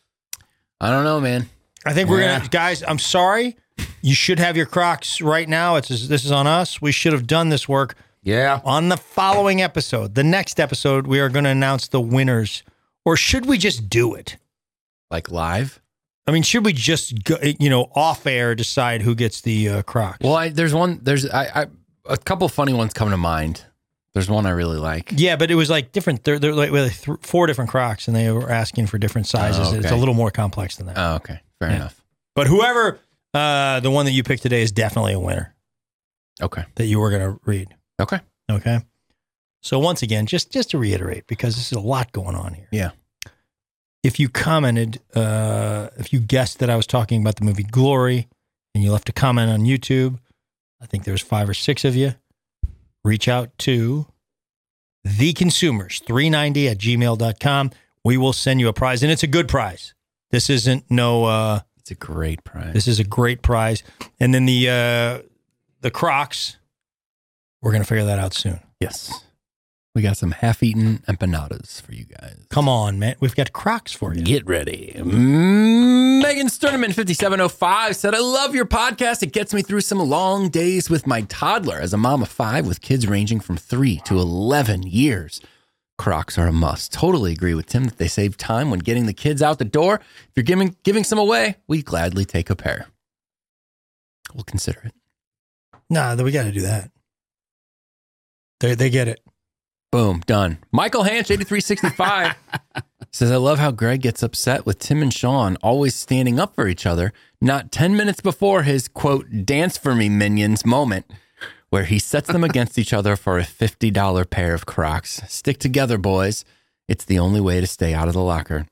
I don't know, man. I think we're Yeah. going to, guys, I'm sorry. You should have your Crocs right now. It's This is on us. We should have done this work. Yeah. On the following episode, the next episode, we are going to announce the winners. Or should we just do it? Like live? I mean, should we just, go, you know, off air decide who gets the uh, Crocs? Well, I, there's one. There's I, I a couple funny ones come to mind. There's one I really like. Yeah, but it was like different. They're, they're like with th- four different Crocs, and they were asking for different sizes. Oh, It's okay. a little more complex than that. Oh, okay. Fair Yeah. enough. But whoever, uh, the one that you picked today is definitely a winner Okay. that you were going to read. Okay. Okay. So once again, just just to reiterate, because this is a lot going on here. Yeah. If you commented, uh, if you guessed that I was talking about the movie Glory, and you left a comment on YouTube, I think there's five or six of you. Reach out to the consumers three ninety at gmail dot com. We will send you a prize, and it's a good prize. This isn't no. Uh, It's a great prize. this is a great prize, and then the uh, the Crocs. We're gonna figure that out soon. Yes. We got some half-eaten empanadas for you guys. Come on, man. We've got Crocs for you. Get ready. Mm, Megan Sternman, fifty-seven oh five, said, I love your podcast. It gets me through some long days with my toddler. As a mom of five with kids ranging from three to eleven years, Crocs are a must. Totally agree with Tim that they save time when getting the kids out the door. If you're giving, giving some away, we gladly take a pair. We'll consider it. Nah, we got to do that. They they get it. Boom, done. Michael Hanch, eighty-three sixty-five, says, I love how Greg gets upset with Tim and Sean always standing up for each other, not ten minutes before his, quote, dance for me minions moment, where he sets them against each other for a fifty dollars pair of Crocs. Stick together, boys. It's the only way to stay out of the locker.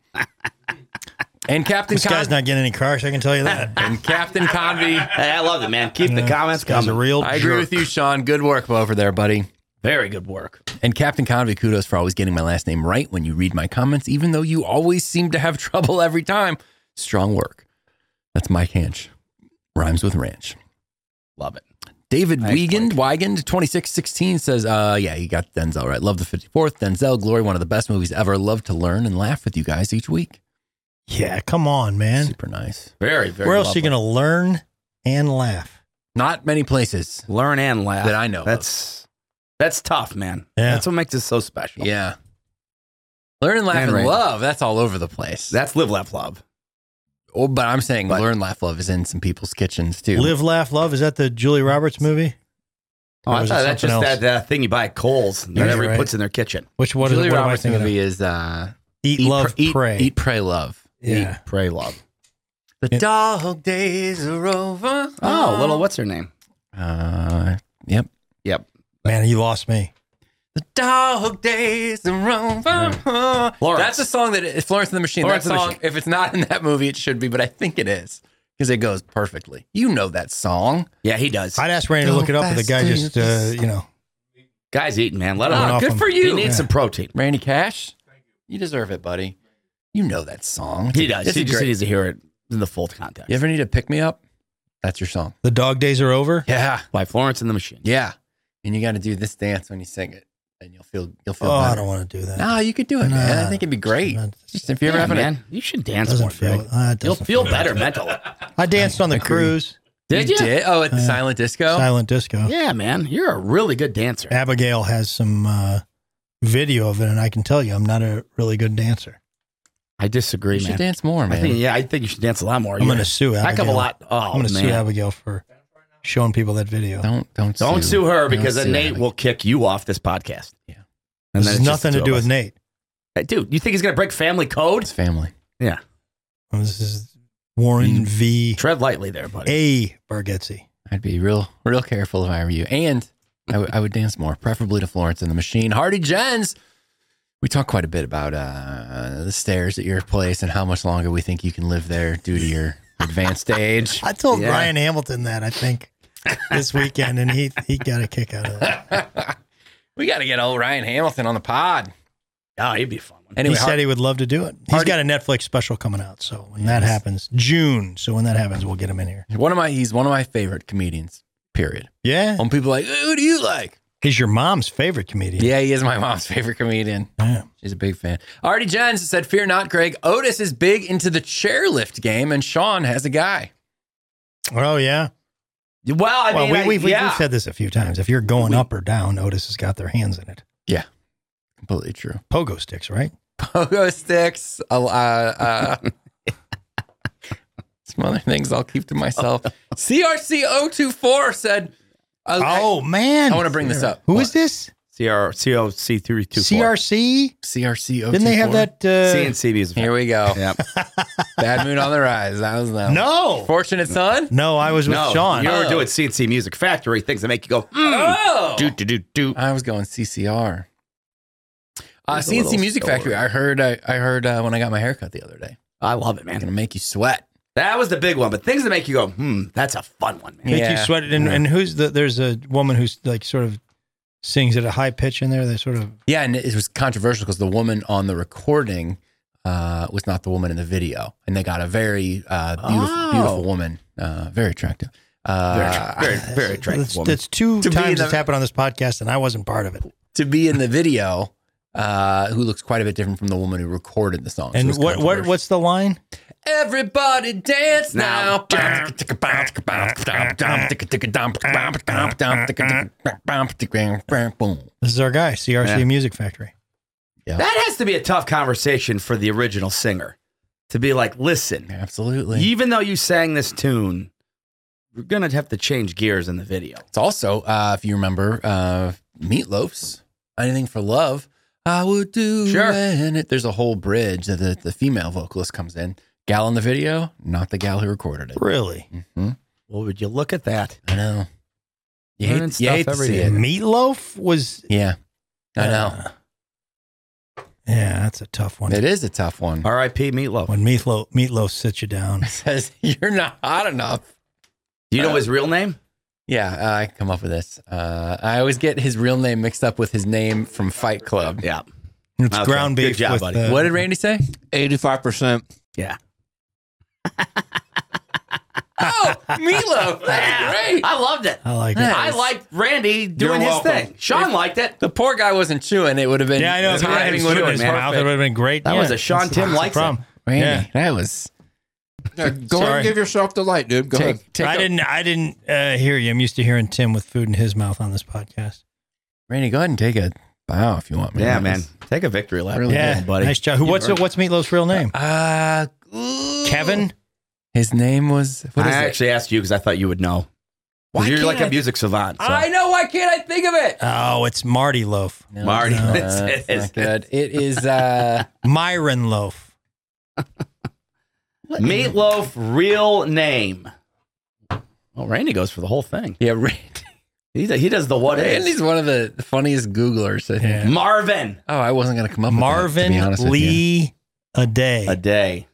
And Captain This guy's Con- not getting any Crocs, I can tell you that. and Captain Convy. Hey, I love it, man. Keep the Yeah, comments this guy's coming. a real I agree jerk. with you, Sean. Good work over there, buddy. Very good work. And Captain Convy, kudos for always getting my last name right when you read my comments, even though you always seem to have trouble every time. Strong work. That's Mike Hanch. Rhymes with ranch. Love it. David Thanks, Wiegand, Weigand, twenty-six sixteen says, uh, yeah, you got Denzel right. Love the fifty-fourth. Denzel, Glory, one of the best movies ever. Love to learn and laugh with you guys each week. Yeah, come on, man. Super nice. Very, very Where else are lovely. you going to learn and laugh? Not many places. Learn and laugh. That I know of. That's that's tough, man. Yeah. That's what makes it so special. Yeah. Learn and laugh And and, range. love. That's all over the place. That's live, laugh, love. oh, but I'm saying But- learn, laugh, love is in some people's kitchens too. Live, Laugh, Love. Is that the Julia Roberts movie? Oh, Or I was it thought that's something just else? that uh, thing you buy at Kohl's that Yeah, everybody right. puts in their kitchen. Which what is Julia what am I Roberts thinking movie of? is uh, Eat, Eat, Love, Pr- Eat, Pray. Eat, Pray, Love. Yeah. Eat, pray, love. The Yeah. dog days are over. Oh, little, what's her name? Uh, yep. Yep. Man, you lost me. The dog days are over. Florence. That's a song that is Florence and the Machine. Florence that and the song, Machine. if it's not in that movie, it should be, but I think it is because it goes perfectly. You know that song. Yeah, he does. I'd ask Randy to look it up, but the guy just, uh, you know, Guy's eating, man. Let him Oh, off good him. for He you. needs Yeah. some protein. Randy Cash, you deserve it, buddy. You know that song. It's He a- does. It's He a just great- needs to hear it in the full context. You ever need to pick me up? That's your song. the dog days are over. Yeah. By Florence and the Machine. Yeah. And you got to do this dance when you sing it, and you'll feel you'll feel Oh, better. I don't want to do that. No, you could do it, man. I Nah. think it'd be great. Not- Just if you're ever Yeah, having man. You should dance Doesn't more, feel. Greg. Uh, it You'll doesn't feel feel better good. mentally. I danced on the Agree. cruise, Did you you? did? Oh, at the Yeah. silent disco. silent disco. Yeah, man. You're a really good dancer. Abigail has some uh, video of it, and I can tell you, I'm not a really good dancer. I disagree, You should man. dance more, I man. think, yeah, I think you should dance a lot more. I'm You're- going to sue Abigail. Heck of a lot. Oh, I'm going to man. sue Abigail for showing people that video. don't don't Don't sue, sue her Don't because then sue Nate Abby. will kick you off this podcast. Yeah. And This then has it's just nothing the to two do of with us. Nate. Hey, dude, you think he's going to break family code? It's family. Yeah. This is Warren v. Tread lightly there, buddy. A. Bargetzi. I'd be real real careful if I were you, and I, w- I would dance more, preferably to Florence and the Machine. Hardy Jens. We talk quite a bit about uh, the stairs at your place and how much longer we think you can live there due to your advanced age. I told Yeah. Ryan Hamilton that, I think, this weekend, and he, he got a kick out of that. We got to get old Ryan Hamilton on the pod. Oh, he'd be a fun one. Anyway, he said Har- he would love to do it. He's Hardy- got a Netflix special coming out, so when that happens, June. So when that happens, we'll get him in here. one of my he's one of my favorite comedians. Period. Yeah, When people are like, who do you like? he's your mom's favorite comedian. Yeah, he is my mom's favorite comedian. Yeah. She's a big fan. Artie Jens said, fear not, Greg. Otis is big into the chairlift game, and Sean has a guy. Oh yeah. Well, I well, mean, we, I- we've, yeah. we've said this a few times. If you're going We- up or down, Otis has got their hands in it. Completely true. Pogo sticks, right? Pogo sticks. Uh, uh, some other things I'll keep to myself. C R C zero two four said, uh, Oh man, I wanna bring this up. Who What? is this? C R C O C three two four. C R C? C R C zero two four. Didn't they have that? Uh, C N C music. Here we go. Yep. Bad mood on the rise. That was them. No, Fortunate Son? no, I was with No, Sean. you were Oh. doing C N C Music Factory, things that make you go, mm. Oh! do, do, do, do. I was going C C R. Uh, There's a C N C little Music story. Factory. I heard. I, I heard uh, when I got my haircut the other day. I love it, man. Gonna make you sweat. That was the big one, but things that make you go, hmm, that's a fun one, man. Make Yeah. you sweat. And, and who's the? There's a woman who's like sort of sings at a high pitch in there. They sort of. Yeah, and it was controversial because the woman on the recording uh, was not the woman in the video, and they got a very uh, beautiful, Oh. beautiful woman, uh, very attractive. Very, Uh, very, very attractive That's, woman. that's two To be times in it's the- happened on this podcast, and I wasn't part of it. to be in the video, uh, who looks quite a bit different from the woman who recorded the song. So it And was what what controversial. what's the line? Everybody dance now. Boom. This is our guy, C R C Yeah. Music Factory. That has to be a tough conversation for the original singer to be like, listen, Absolutely. even though you sang this tune, we're going to have to change gears in the video. It's also, uh, if you remember, uh, Meatloaf's Anything for Love. I would do Sure. it. There's a whole bridge that the, the female vocalist comes in. Gal in the video, not the gal who recorded it. Really? hmm Well, would you look at that? I know. You Learning hate, you stuff hate to every see day. it. Meatloaf was. Yeah, I know. Uh, yeah, that's a tough one. It is a tough one. R I P Meatloaf. When Meatloaf Meatloaf sits you down. Says you're not hot enough. Do you know his real name? Yeah, uh, I come up with this. Uh, I always get his real name mixed up with his name from Fight Club. Yeah. It's Okay. ground Good beef. job, with, buddy. uh, What did Randy say? eighty-five percent. Yeah. Oh, Meatloaf. That's great. I loved it. I like it. Yeah. I liked Randy doing You're his welcome. thing. Sean liked it. The poor guy wasn't chewing. It would have been. Yeah, I know. the If he timing hadn't would put have it in been his mouth, it would perfect. have been great. That Yeah, was a Sean that's- Tim that's the likes it. problem. Randy, Yeah. that was. Go ahead Sorry. and give yourself the light, dude. Go ahead. Take, take I a- didn't. I didn't uh, hear you. I'm used to hearing Tim with food in his mouth on this podcast. Randy, go ahead and take a bow if you want. Yeah, That man. was- Take a victory lap. Really Yeah, good, buddy. nice job. Who? What's You what's Meatloaf's real name? Uh, Kevin. His name was. What I is it? actually asked you because I thought you would know. 'Cause Why You're can't like I- a music savant. So. I know. Why can't I think of it? Oh, it's Marty Loaf. No, Marty. no, It's- it's it's- not good. It is. Uh, Myron Loaf. Meatloaf real name. Well, Randy goes for the whole thing. yeah, Randy. He, he does the what Randy's is. one of the funniest Googlers. I think. Yeah. Marvin Oh, I wasn't gonna come up with Marvin that, to be honest with you. Lee a day. a day.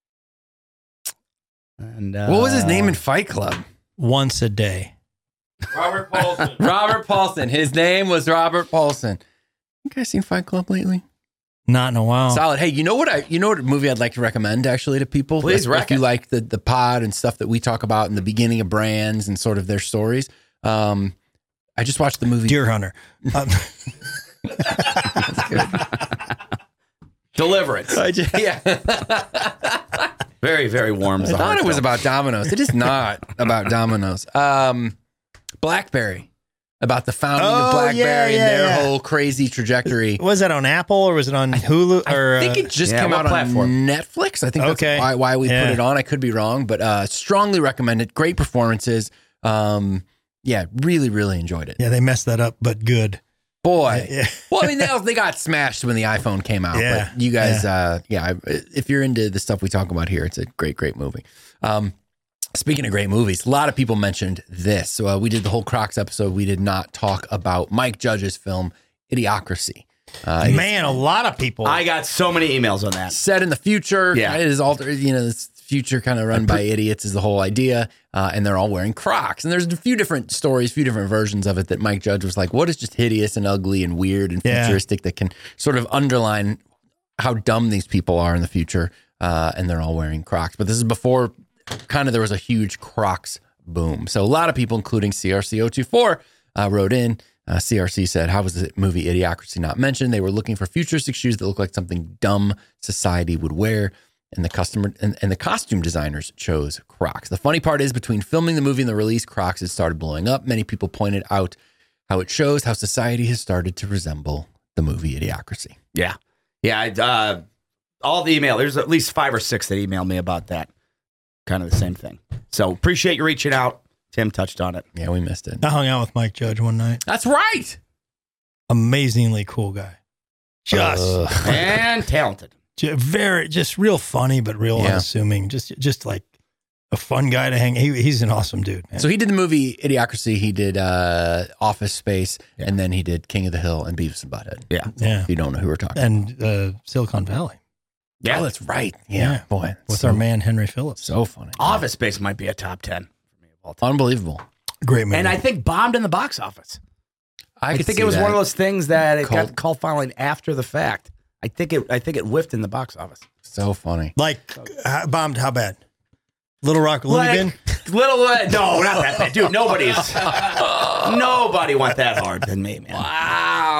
And uh, What was his name in Fight Club? Once a day. Robert Paulson. Robert Paulson. His name was Robert Paulson. You guys seen Fight Club lately? Not in a while. Solid. Hey, you know what? I you know what movie I'd like to recommend actually to people. Please if, wreck if you it. like the the pod and stuff that we talk about in the beginning of brands and sort of their stories. Um, I just watched the movie. Deer Hunter. Um, Deliverance. I just- yeah. Very, very warm. I thought it was about Domino's. It is not about Domino's. Um, BlackBerry. About the founding Oh, of BlackBerry yeah, yeah, and their yeah. whole crazy trajectory. was that on Apple or was it on Hulu? Or I think uh, it just yeah, came what out platform? on Netflix. I think that's Okay. why, why we Yeah. put it on. I could be wrong, but uh, strongly recommend it. Great performances. Um, yeah, really, really enjoyed it. yeah, they messed that up, but good. Boy. Yeah. Well, I mean, they, they got smashed when the iPhone came out. Yeah. But you guys, uh, yeah, if you're into the stuff we talk about here, it's a great, great movie. Um, Speaking of great movies, a lot of people mentioned this. So uh, we did the whole Crocs episode. We did not talk about Mike Judge's film, Idiocracy. Uh, it's Man, a lot of people. I got so many emails on that. set in the future. Yeah. It is alter, you know, this future kind of run by idiots is the whole idea. Uh, and they're all wearing Crocs. And there's a few different stories, a few different versions of it that Mike Judge was like, what is just hideous and ugly and weird and Yeah. futuristic that can sort of underline how dumb these people are in the future. Uh, and they're all wearing Crocs. But this is before kind of there was a huge Crocs boom. So a lot of people, including C R C zero two four, uh, wrote in. Uh, C R C said, how was the movie Idiocracy not mentioned? They were looking for futuristic shoes that look like something dumb society would wear. And the customer and, and the costume designers chose Crocs. The funny part is between filming the movie and the release, Crocs had started blowing up. Many people pointed out how it shows how society has started to resemble the movie Idiocracy. Yeah. Yeah. I, uh, all the email, there's at least five or six that emailed me about that. Kind of the same thing. So appreciate you reaching out. Tim touched on it. Yeah, we missed it. I hung out with Mike Judge one night. That's right. Amazingly cool guy. Just, Ugh. And talented. ju- very, just real funny, but real Yeah. unassuming. Just, just like a fun guy to hang. He, he's an awesome dude. Man. So he did the movie Idiocracy. He did uh, Office Space, and then he did King of the Hill and Beavis and Butthead. Yeah. yeah, If you don't know who we're talking and uh, Silicon Valley Yeah. Oh, that's right. Yeah, Yeah. boy. with so, our man Henry Phillips. So funny. Office Space might be a top ten for me of all time. Unbelievable. Great movie. And I think bombed in the box office. I, could think see it was that. one of those things that it Cult. got call filing after the fact. I think it I think it whiffed in the box office. So funny. like uh, bombed. How bad? Little Rock Looney Like, Bin. little uh, no, not that bad. Dude, nobody's nobody went that hard than me, man. Wow.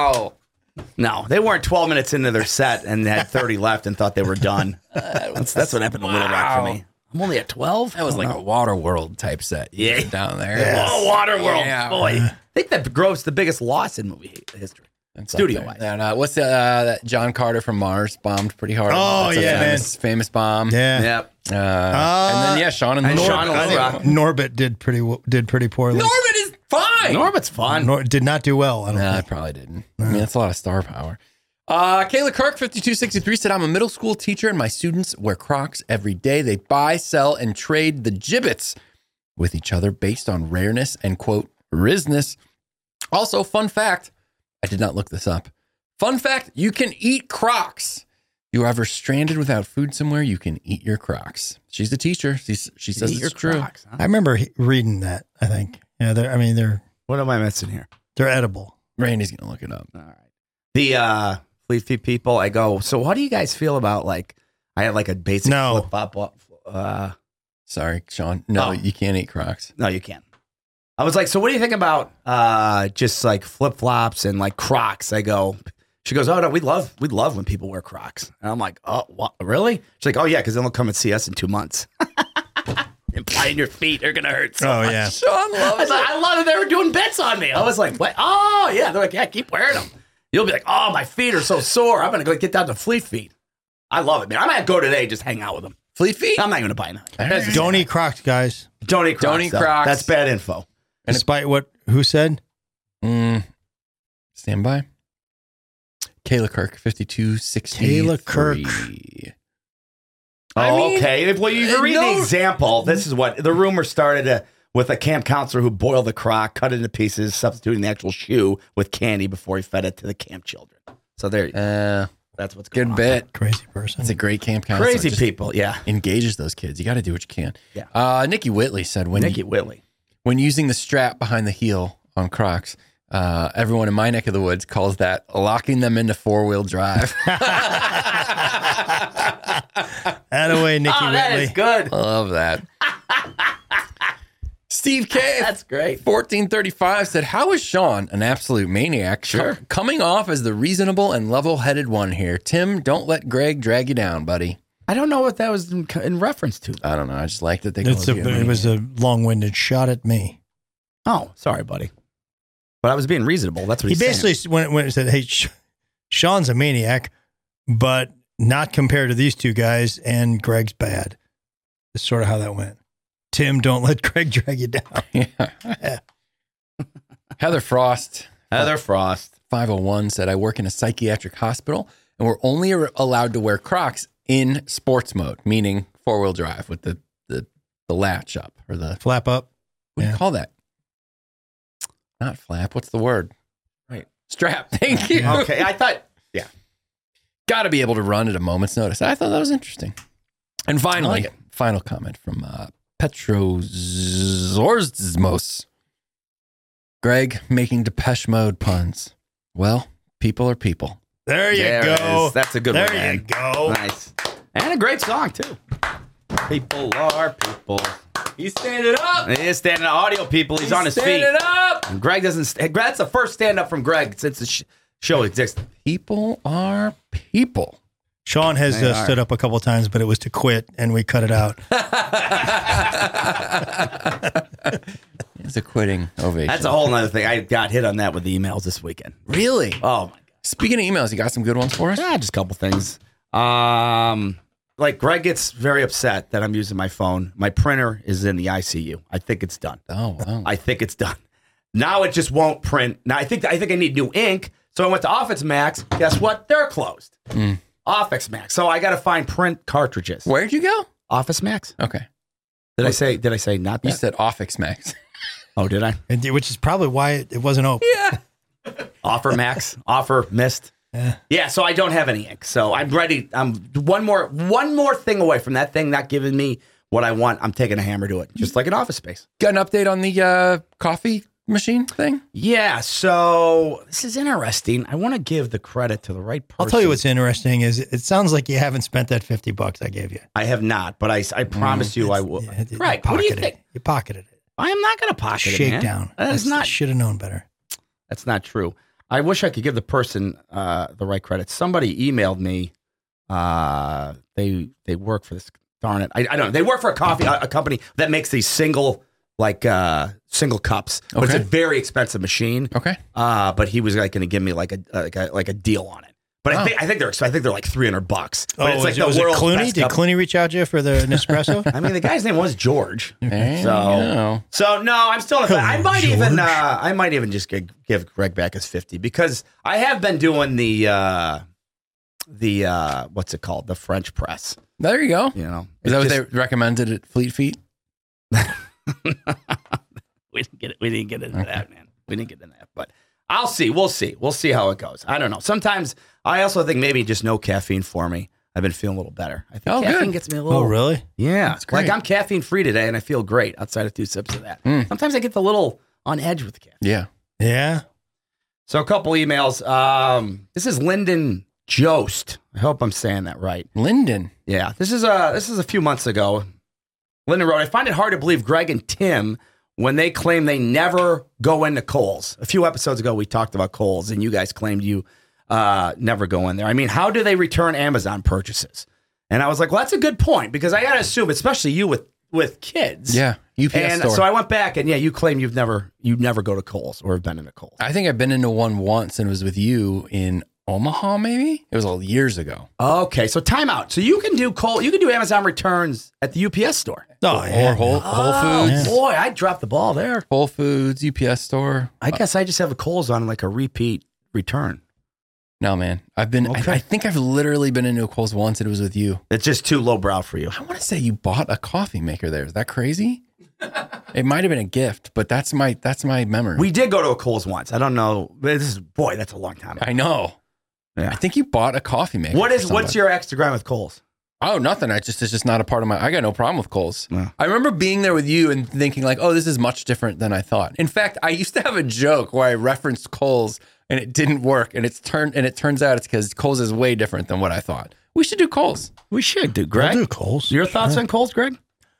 Wow. No, they weren't twelve minutes into their set and had thirty left and thought they were done. That's, that's what happened to Little Rock for me. I'm only at twelve. That was like a Water World type set. Yeah. Down there. Yeah. Oh, Waterworld. Yeah. Boy. I think that grossed the biggest loss in movie history. That's Studio up wise. there. And, uh, what's the, uh, that John Carter from Mars bombed pretty hard? Oh, That's a yeah, famous, famous bomb. Yeah. Yep. Uh, and then, yeah, Sean and, and Norbit. Sean and I Little think Rock. Norbit did pretty w- did pretty poorly. Norbit is fine. Norbit's fun. Nor- did not do well. I don't No, I think. probably didn't. I mean, that's a lot of star power. Uh, Kayla Kirk, fifty-two sixty-three, said, I'm a middle school teacher and my students wear Crocs every day. They buy, sell, and trade the gibbets with each other based on rareness and, quote, rizness. Also, fun fact, I did not look this up. Fun fact, you can eat Crocs. You are ever stranded without food somewhere, you can eat your Crocs. She's a teacher. She's, she says Eat it's your true. Crocs, huh? I remember he- reading that. I think. Yeah. They're, I mean, they're What am I missing here? they're edible. Randy's going to look it up. All right. The uh, Fleet Feet people, I go, so how do you guys feel about like, I had like a basic No. flip flop. Uh, Sorry, Sean. No, Oh. you can't eat Crocs. no, you can't. I was like, so what do you think about uh, just like flip flops and like Crocs? I go, she goes, oh no, we love we love when people wear Crocs. And I'm like, oh, what, really? She's like, oh yeah, because then they'll come and see us in two months. Implying your feet are gonna hurt. So Oh much. yeah. Sean I loves was like, I love that they were doing bits on me. I was like, what? Oh yeah. They're like, yeah, keep wearing them. You'll be like, oh, my feet are so sore. I'm gonna go get down to Fleet Feet. I love it, man. I might go today, just hang out with them. Fleet Feet? I'm not gonna buy nothing. All That's right. just- Don't eat Crocs, guys. Don't eat Crocs. Don't eat though. Crocs. That's bad info. And Despite what who said? Mm, stand by. Kayla Kirk, fifty-two sixty. Kayla Kirk. Oh, I mean, okay. If, well, you can uh, read no- the example. This is what the rumor started uh, with a camp counselor who boiled the croc, cut it into pieces, substituting the actual shoe with candy before he fed it to the camp children. So there, you go. Uh, That's what's going good on. bit. Crazy person. It's a great camp counselor. Crazy Just people, yeah. engages those kids. You got to do what you can. Yeah. Uh, Nikki Whitley said when Nikki you, Whitley. when using the strap behind the heel on Crocs, uh, everyone in my neck of the woods calls that locking them into four wheel drive. Attaway, Nikki Oh, that Whitley. is good. I love that. Steve K. That's great. fourteen thirty-five said, how is Sean, an absolute maniac, Sure. co- coming off as the reasonable and level-headed one here? Tim, don't let Greg drag you down, buddy. I don't know what that was in, in reference to. I don't know. I just like that they It's called a, you a it was maniac. a long-winded shot at me. Oh, sorry, buddy. But I was being reasonable. That's what He he's basically saying. when when it said, "Hey, Sh- Sean's a maniac, but not compared to these two guys, and Greg's bad." That's sort of how that went. Tim, don't let Greg drag you down. Yeah. Heather Frost, Heather Frost. five oh one, said, I work in a psychiatric hospital, and we're only ar- allowed to wear Crocs in sports mode, meaning four-wheel drive with the, the, the latch up or the, Flap up. what do Yeah. you call that? Not flap. What's the word? Right. Strap. Thank you. Okay, I thought. Got to be able to run at a moment's notice. I thought that was interesting. And finally, I like it. final comment from uh, Petrozorzmos. Greg making Depeche Mode puns. Well, people are people. There you There it go. is. That's a good there one, man. you go. Nice. And a great song, too. People are people. He's standing up. He is standing up. Audio people. He's, on his feet. standing up. And Greg doesn't. St- That's the first stand up from Greg since the sh- show exists. People are people. Sean has They uh, are. stood up a couple times, but it was to quit, and we cut it out. It's a quitting ovation. That's a whole nother thing. I got hit on that with the emails this weekend. Really? Oh, my God. Speaking of emails, you got some good ones for us? Ah, just a couple things. Um, like Greg gets very upset that I'm using my phone. My printer is in the I C U. I think it's done. Oh, wow. I think it's done. Now it just won't print. Now I think I think I need new ink. So I went to Office Max. Guess what? They're closed. Mm. Office Max. So I got to find print cartridges. Where'd you go? Office Max. Okay. Did I say? Did I say not You that? said Office Max. Oh, did I? And, which is probably why it, it wasn't open. Yeah. Offer Max. Offer missed. Yeah. Yeah. So I don't have any ink. So I'm ready. I'm one more one more thing away from that thing not giving me what I want. I'm taking a hammer to it, just like an Office Space. Got an update on the uh, coffee machine thing? Yeah. So this is interesting. I want to give the credit to the right person. I'll tell you what's interesting is it sounds like you haven't spent that fifty bucks I gave you. I have not, but I, I promise you I will. Yeah, you Right. What do you pocketed think? it. You pocketed it. I am not going to pocket it, man. Shakedown. That's not. Should have known better. That's not true. I wish I could give the person uh, the right credit. Somebody emailed me. Uh, they they work for this. Darn it! I, I don't know. They work for a coffee a, a company that makes these single like uh, single cups, but Okay. it's a very expensive machine. Okay. Uh, but he was like going to give me like a like a like a deal on it. But I Oh. think I think they're I think they're like three hundred bucks. But Oh, it's like was, the it, was it world's Clooney? best Did cup. Clooney reach out to you for the Nespresso? I mean, the guy's name was George. There you So- go. So no, I'm still. Come I on, might even. George. Uh, I might even just give, give Greg back his fifty because I have been doing the uh, the uh, what's it called? The French press. There you go. You know, Is that It's what they recommended at Fleet Feet? we didn't get it. We didn't get into that, man. We didn't get into that, but I'll see. We'll see. We'll see how it goes. I don't know. Sometimes I also think maybe just no caffeine for me. I've been feeling a little better. I think Oh, caffeine good. gets me a little. Oh, really? Yeah, That's great. like I'm caffeine free today, and I feel great outside of two sips of that. Mm. Sometimes I get the little on edge with the caffeine. Yeah. Yeah. So a couple emails. Um, this is Lyndon Jost. I hope I'm saying that right. Lyndon. Yeah, this is a this is a few months ago. Lyndon wrote, "I find it hard to believe Greg and Tim when they claim they never go into Kohl's. A few episodes ago, we talked about Kohl's, and you guys claimed you uh, never go in there. I mean, how do they return Amazon purchases?" And I was like, "Well, that's a good point because I got to assume, especially you with with kids, Yeah. U P S And store. so I went back, and yeah, you claim you've never you never go to Kohl's or have been into Kohl's. I think I've been into one once and it was with you in Omaha, maybe? It was all years ago. Okay, so time out. So you can do Kohl, you can do Amazon returns at the U P S store. Oh, yeah. Or Whole, Whole Oh, Foods. boy, I dropped the ball there. Whole Foods, U P S store. I guess I just have a Kohl's on like a repeat return. No, man. I've been, Okay. I, I think I've literally been into a Kohl's once and it was with you. It's just too lowbrow for you. I want to say you bought a coffee maker there. Is that crazy? It might have been a gift, but that's my that's my memory. We did go to a Kohl's once. I don't know. But this is boy, that's a long time ago. I know. Yeah. I think you bought a coffee maker. What for is what's somebody. your Instagram with Kohl's? Oh, nothing. I just it's just not a part of my. I got no problem with Kohl's. Yeah. I remember being there with you and thinking like, oh, this is much different than I thought. In fact, I used to have a joke where I referenced Kohl's and it didn't work, and it's turned and it turns out it's because Kohl's is way different than what I thought. We should do Kohl's. We should do I'll Greg. do Kohl's. Your thoughts Sure. on Kohl's, Greg?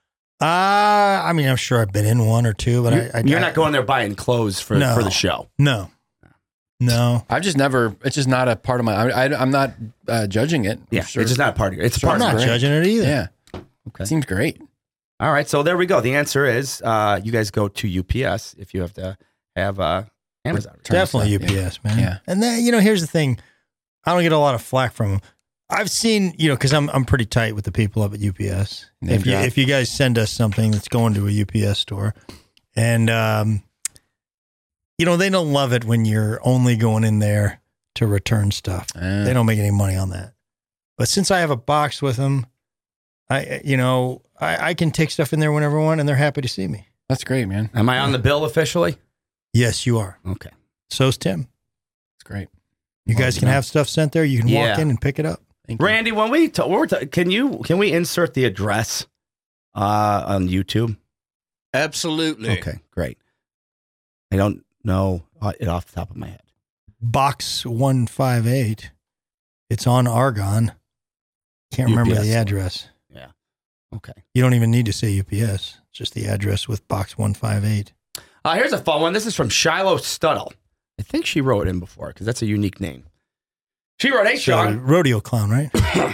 Uh, I mean, I'm sure I've been in one or two, but You're, I, I you're I- not going there buying clothes for No. for the show. No, no. I've just never. It's just not a part of my. I, I, I'm not uh, judging it. I'm Yeah, sure. it's just not a part of it. It's a Sure, part I'm of not it. great. judging it either. Yeah. Okay. Seems great. All right, so there we go. The answer is uh, you guys go to U P S if you have to have uh, Amazon. Turn Definitely U stuff, P yeah. S, man. Yeah. And then, you know, here's the thing. I don't get a lot of flack from them. I've seen, you know, because I'm I'm pretty tight with the people up at U P S. Name If you drop. if you guys send us something that's going to a U P S store, and um, you know, they don't love it when you're only going in there to return stuff. Uh, They don't make any money on that. But since I have a box with them, I you know I, I can take stuff in there whenever I want, and they're happy to see me. That's great, man. Am I on the bill officially? Yes, you are. Okay. So's Tim. That's great. You guys can have stuff sent there. You can walk Yeah. in and pick it up. Thank you. Randy, when we ta- we're ta- can you can we insert the address uh, on YouTube? Absolutely. Okay, great. I don't know uh, it off the top of my head. Box one five eight. It's on Argonne. Can't remember U P S the store. address. Okay. You don't even need to say U P S. It's just the address with box one five eight. Uh, here's a fun one. This is from Shiloh Studdle. I think she wrote it in before because that's a unique name. She wrote, "Hey, So, Sean." rodeo clown, right?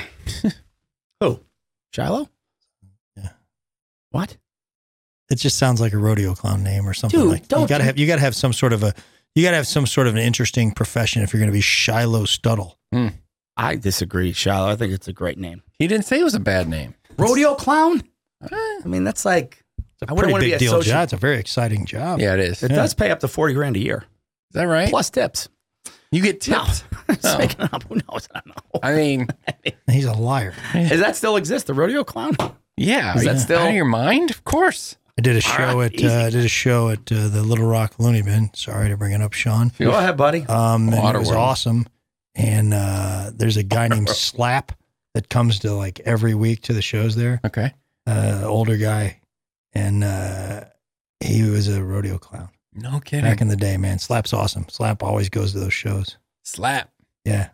Who? Shiloh? Yeah. What? It just sounds like a rodeo clown name or something Dude, like. don't You gotta you- have you gotta have some sort of a you gotta have some sort of an interesting profession if you're gonna be Shiloh Studdle. I disagree, Shiloh. I think it's a great name. He didn't say it was a bad name. Rodeo clown? Eh, I mean, that's like, It's a I wouldn't pretty want to be big deal associated. job. It's a very exciting job. Yeah, it is. It Is Yeah. does pay up to forty grand a year. that right? Plus tips. You get No. tips. Just Oh. making it up. Who knows? I don't know. I mean, He's a liar. Does that still exist, the rodeo clown? yeah. Is Are that you still- out of your mind? Of course. I did a All show right, at uh, easy. I did a show at uh, the Little Rock Looney Bin. Sorry to bring it up, Sean. Go ahead, buddy. Um, and it was Waterworld. awesome. And uh, there's a guy named Slap that comes to like every week to the shows there. Okay. Uh, older guy, and uh, he was a rodeo clown No kidding. back in the day. Man, Slap's awesome. Slap always goes to those shows. Slap. Yeah,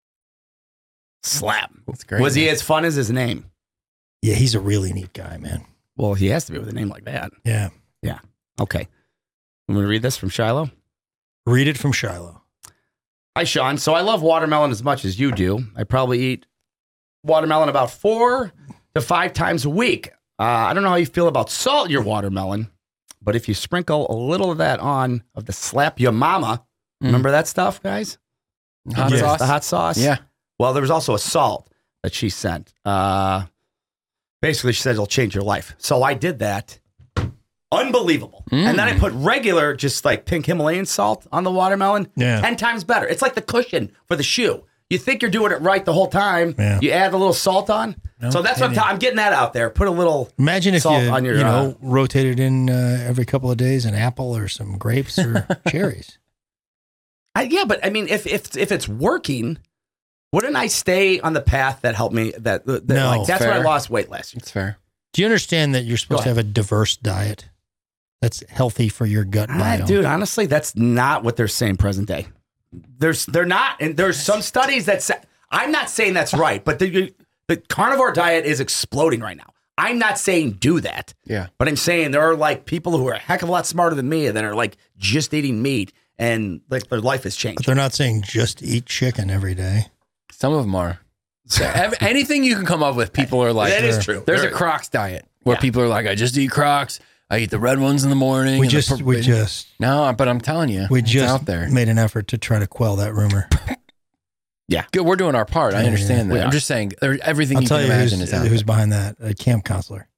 Slap. That's great. Was he man. as fun as his name? yeah, he's a really neat guy, man. Well, he has to be with a name like that. Yeah, Okay. I'm going to read this from Shiloh. read it from Shiloh. Hi, Sean. So I love watermelon as much as you do. I probably eat watermelon about four to five times a week. Uh, I don't know how you feel about salt in your watermelon, but if you sprinkle a little of that on of the Slap Your Mama, mm. remember that stuff, guys? Hot yes. sauce? The hot sauce? Yeah. Well, there was also a salt that she sent. Uh, basically, she said it'll change your life. So I did that. Unbelievable. Mm. And then I put regular, just like pink Himalayan salt on the watermelon. Yeah. ten times better. It's like the cushion for the shoe. You think you're doing it right the whole time. Yeah. You add a little salt on. No so that's kidding. what I'm, t- I'm getting that out there. Put a little Imagine if salt you, on your, you know, uh, rotated in uh, every couple of days an apple or some grapes or cherries. I, yeah, but I mean, if if if it's working, wouldn't I stay on the path that helped me? That, that no, like, that's fair. where I lost weight last year. It's fair. Do you understand that you're supposed to have a diverse diet that's healthy for your gut biome? Ah, dude, honestly, that's not what they're saying present day. There's they're not, and there's some studies that say, I'm not saying that's right, but the the carnivore diet is exploding right now. I'm not saying do that. Yeah. But I'm saying there are like people who are a heck of a lot smarter than me that are like just eating meat and like their life has changed. But they're not saying just eat chicken every day. Some of them are. Anything you can come up with, people are like, that is true. There's Very a Crocs diet where yeah. people are like, I just eat Crocs. I eat the red ones in the morning. We and just, the, we just, no, but I'm telling you, we it's just out there. made an effort to try to quell that rumor. Yeah, good. We're doing our part. I Yeah, understand yeah. that. I'm just saying, there, everything I'll you tell can you imagine who's, is out who's there. behind that. A camp counselor.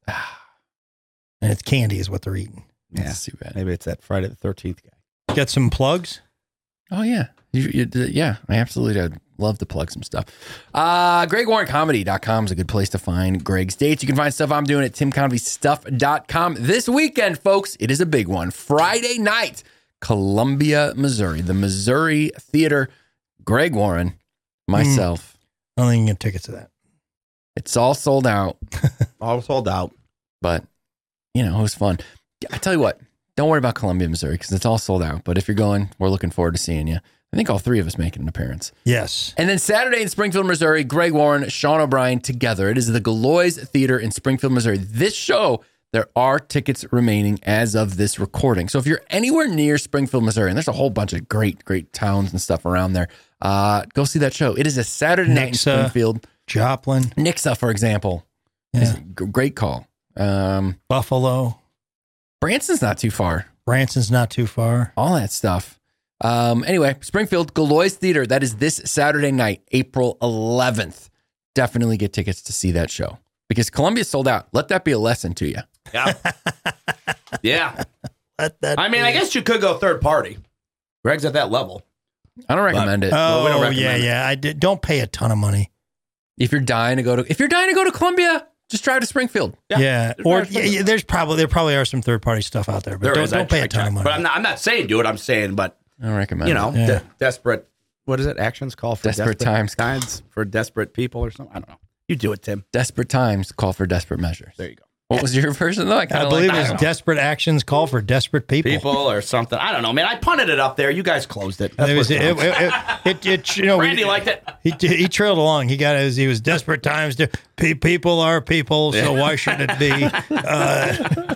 And it's candy is what they're eating. yeah. That's too bad. Maybe it's that Friday the thirteenth guy. Get some plugs? Oh yeah, you, you, yeah. I absolutely I'd love to plug some stuff. Uh, Greg Warren Comedy dot com is a good place to find Greg's dates. You can find stuff I'm doing at Tim Convey Stuff dot com this weekend, folks. It is a big one. Friday night, Columbia, Missouri, the Missouri Theater. Greg Warren, myself. I don't think you can get tickets to that. It's all sold out, All sold out. but you know it was fun. I tell you what. Don't worry about Columbia, Missouri, because it's all sold out. But if you're going, we're looking forward to seeing you. I think all three of us making an appearance. Yes. And then Saturday in Springfield, Missouri, Greg Warren, Sean O'Brien together. It is the Galois Theater in Springfield, Missouri. This show, there are tickets remaining as of this recording. So if you're anywhere near Springfield, Missouri, and there's a whole bunch of great, great towns and stuff around there, uh, go see that show. It is a Saturday night in Nixa, Springfield. Joplin. Nixa, for example. Yeah. Is a g- great call. Um, Buffalo. Branson's not too far. Branson's not too far. All that stuff. Um, anyway, Springfield, Galois Theater. That is this Saturday night, April eleventh. Definitely get tickets to see that show because Columbia sold out. Let that be a lesson to you. Yeah. yeah. Let that I mean, be. I guess you could go third party. Greg's at that level. I don't recommend it. Oh, Well, we don't recommend yeah, it. yeah. I did, don't pay a ton of money. If you're dying to go to, if you're dying to go to Columbia, just drive to Springfield. Yeah. Yeah. There's Or probably yeah, yeah, there's probably there probably are some third party stuff out there, but There don't, is, I don't pay a checked, ton of checked. money. But I'm not, I'm not saying do it. I'm saying, but, I don't recommend you know, it. Yeah. de- desperate, what is it? Actions call for Desperate times. times for desperate people or something. I don't know. You do it, Tim. Desperate times call for desperate measures. There you go. What was your version though? I, I kinda believe like it's that. desperate actions call for desperate people. People or something. I don't know, man. I punted it up there. You guys closed it. That's It was what it, it, it, it, it, it- you know Randy we, liked it. he he trailed along. He got it as he was desperate times. To, pe- people are people, so why shouldn't it be? Uh,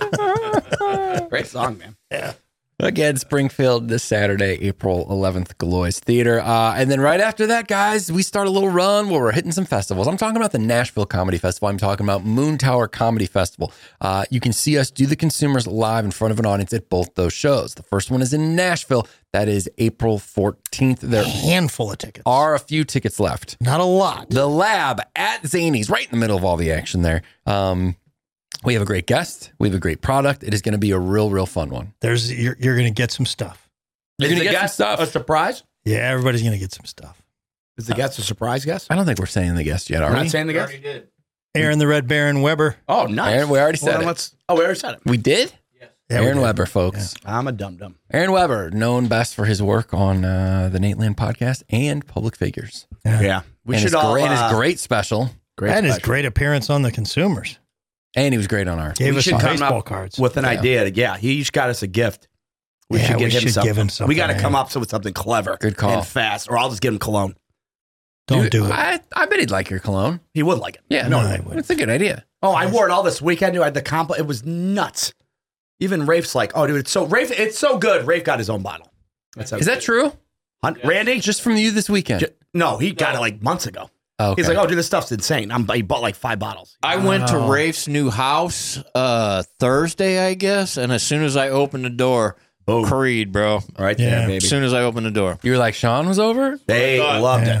Great song, man. yeah. Again, Springfield this Saturday, April eleventh, Galois Theater. Uh, and then right after that, guys, we start a little run where we're hitting some festivals. I'm talking about the Nashville Comedy Festival. I'm talking about Moon Tower Comedy Festival. Uh, you can see us do the Consumers live in front of an audience at both those shows. The first one is in Nashville. That is April fourteenth. There Handful of tickets. are a few tickets left. Not a lot. The Lab at Zany's, right in the middle of all the action there. Um, we have a great guest. We have a great product. It is going to be a real, real fun one. There's you're, you're going to get some stuff. You're Is gonna the get some guest stuff. a surprise? Yeah, everybody's going to get some stuff. Is the guest a surprise guest? I don't think we're saying the guest yet, are We're we? not saying the guest? Aaron the Red Baron Weber. Oh, nice. Aaron, we already said Well, then it. let's, oh, we already said it. We did? Yeah, we Aaron did. Weber, folks. I'm a dum-dum. Aaron Weber, known best for his work on uh, the Nate Land podcast and Public Figures. Yeah. Yeah. We and should his all... great, and his uh, great special. great and his special. great appearance on the Consumers. And he was great on our. Gave We us should some come baseball up cards. with an Yeah. idea. Yeah, he's got us a gift. We Yeah, should we give him should something. give him something, We got to man. come up with something clever. Good call. And fast, or I'll just give him cologne. Don't Dude, do it. I, I bet he'd like your cologne. He would like it. Yeah, No, no, I wouldn't. it's a good idea. Oh, I wore it all this weekend. I had the comp. It was nuts. Even Rafe's like, oh, dude, it's so Rafe. It's so good. Rafe got his own bottle. That's how Is that true? Hun- Randy? Just from you this weekend. J- no, he got it like months ago. Oh, okay. He's like, oh, dude, this stuff's insane. I'm, he bought like five bottles. I went to Wow. Rafe's new house uh, Thursday, I guess, and as soon as I opened the door, Boom. Creed, bro. Right Yeah. there, As baby. soon as I opened the door. You were like, Sean was over? They loved Yeah. it.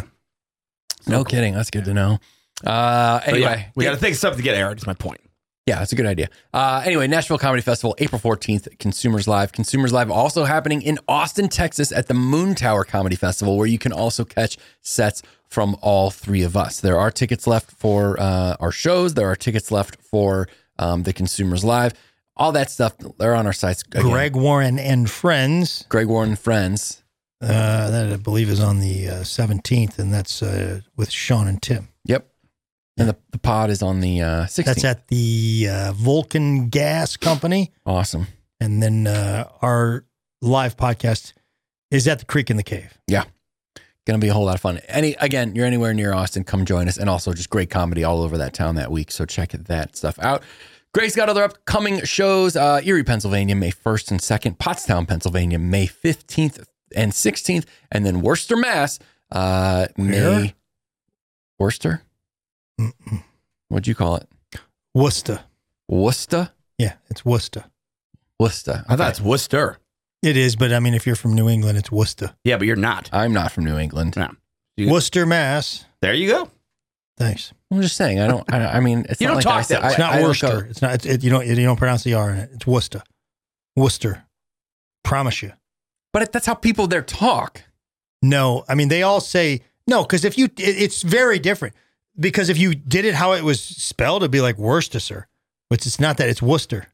No kidding. That's good to know. Uh, But anyway, yeah, we got to think of something to get aired, is my point. Yeah, that's a good idea. Uh, anyway, Nashville Comedy Festival, April fourteenth, Consumers Live. Consumers Live also happening in Austin, Texas at the Moon Tower Comedy Festival, where you can also catch sets from all three of us. There are tickets left for uh, our shows. There are tickets left for um, the Consumers Live. All that stuff, they're on our sites. Again, Greg Warren and Friends. Greg Warren and Friends. Uh, that I believe is on the uh, seventeenth, and that's uh, with Sean and Tim. Yep. And the, the pod is on the uh, sixteenth. That's at the uh, Vulcan Gas Company. Awesome. And then uh, our live podcast is at the Creek in the Cave. Yeah. Going to be a whole lot of fun. Any Again, you're anywhere near Austin, come join us. And also just great comedy all over that town that week. So check that stuff out. Greg's got other upcoming shows. Uh, Erie, Pennsylvania, May first and second. Pottstown, Pennsylvania, May fifteenth and sixteenth. And then Worcester, Mass, uh, May... Where? Worcester? Mm-mm. What'd you call it? Worcester. Worcester? Yeah, it's Worcester. Worcester. I thought it's Worcester. It is, but I mean, if you're from New England, it's Worcester. Yeah, but you're not. I'm not from New England. No. You- Worcester, Mass. There you go. Thanks. I'm just saying. I don't. I, I mean, it's You not don't like talk I say- that way. I- It's not I don't Worcester. go- It's not. It's, it, you don't. You don't pronounce the R in it. It's Worcester. Worcester. Promise you. But it, that's how people there talk. No, I mean they all say no because if you, it, it's very different. Because if you did it how it was spelled, it'd be like Worcestershire, which it's not that. It's Worcester.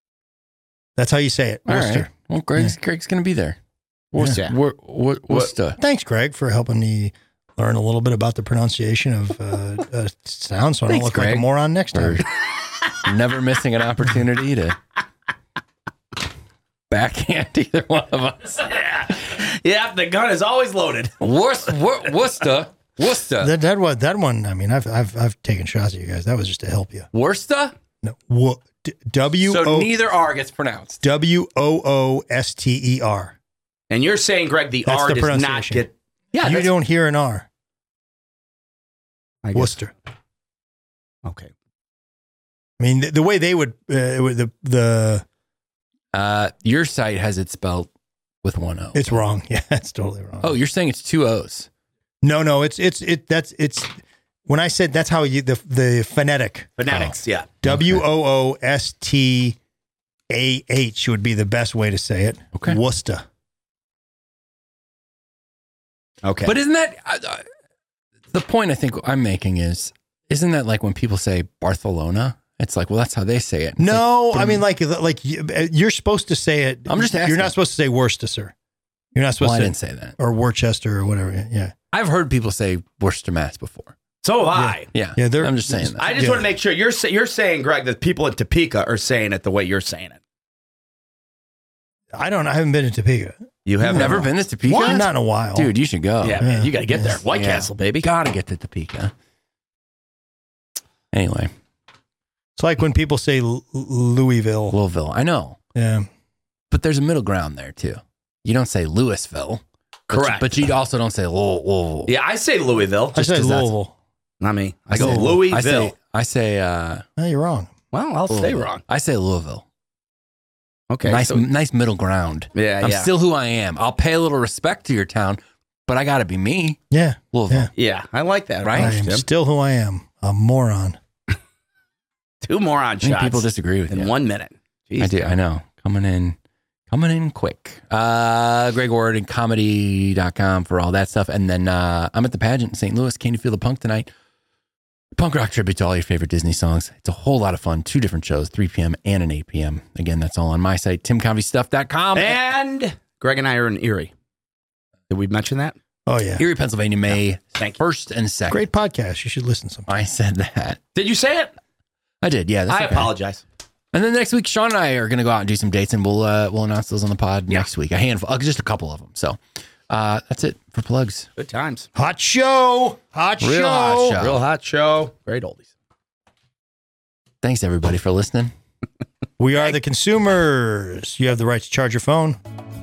That's how you say it. All Worcester. right. Well, Greg's Greg's going to be there. Worcester. Yeah. Wor- Wor- Worcester. Thanks, Greg, for helping me learn a little bit about the pronunciation of uh, uh, sound, so I don't Thanks, look like Greg. a moron next time. For never missing an opportunity to backhand either one of us. Yeah, the gun is always loaded. Worc- Wor- Worcester. Worcester. That that one, that one. I mean, I've I've I've taken shots at you guys. That was just to help you. Worcester? No, wo, d- W So O neither R gets pronounced. W O O S T E R. And you're saying, Greg, the That's R the does not pronunciation. get. Yeah, you that's- don't hear an R. I guess. Worcester. Okay. I mean, the, the way they would uh, the the Uh, your site has it spelled with one O. it's wrong. Yeah, it's totally wrong. Oh, you're saying it's two O's. no, no, it's it's it. That's it's when I said that's how you the the phonetic Phonetics, yeah. W O O S T A H would be the best way to say it. Okay. Worcester. Okay. But isn't that uh, uh, the point I think I'm making is, isn't that like when people say Barcelona? It's like, well, that's how they say it. It's No, like, I mean like like you- you're supposed to say it. I'm just You're asking. not supposed to say Worcester. You're not supposed well, I to didn't say that. or Worcester or whatever. Yeah, I've heard people say Worcester, Mass before. so have I. Yeah. yeah. They're, I'm just saying that. I just Yeah. want to make sure you're sa- you're saying, Greg, that people in Topeka are saying it the way you're saying it. I don't. I haven't been to Topeka. You You've have never been to Topeka? Not in a while, Dude, you should go. Yeah, Yeah. man, you got to get there. Yeah. White Yeah. Castle, baby. Gotta get to Topeka. Anyway, It's like when people say L- Louisville. Louisville. I know. Yeah. But there's a middle ground there, too. You don't say Louisville. But Correct. You, but you also don't say Louisville. Yeah, I say Louisville. I Just say 'cause that's- Louisville. Not me. I, I go say Louisville. I say, I say, uh, No, you're wrong. well, I'll stay Louisville. wrong. I say Louisville. Okay. nice, so- nice middle ground. yeah, I'm yeah. still who I am. I'll pay a little respect to your town, but I got to be me. Yeah. Louisville. Yeah. yeah, I like that. Right? I approach, am Tim. still who I am. A moron. Two moron I think shots people disagree with in you. one minute. Jeez. I do. I know. Coming in, coming in quick. Uh, Greg Ward and comedy dot com for all that stuff. And then uh, I'm at the pageant in Saint Louis. Can you feel the punk tonight? Punk rock tribute to all your favorite Disney songs. It's a whole lot of fun. Two different shows, three p.m. and an eight p.m. Again, that's all on my site, tim comedy stuff dot com. And Greg and I are in Erie. Did we mention that? Oh, yeah. Erie, Pennsylvania, May Thank you. first and second. Great podcast. You should listen sometime. I said that. Did you say it? I did. Yeah. That's I okay. apologize. And then next week, Sean and I are going to go out and do some dates, and we'll uh, we'll announce those on the pod Yeah. next week. A handful, uh, just a couple of them. So uh, that's it for plugs. Good times. Hot show. Hot Real show. hot show. Real hot show. Great oldies. Thanks everybody for listening. We are the consumers. You have the right to charge your phone.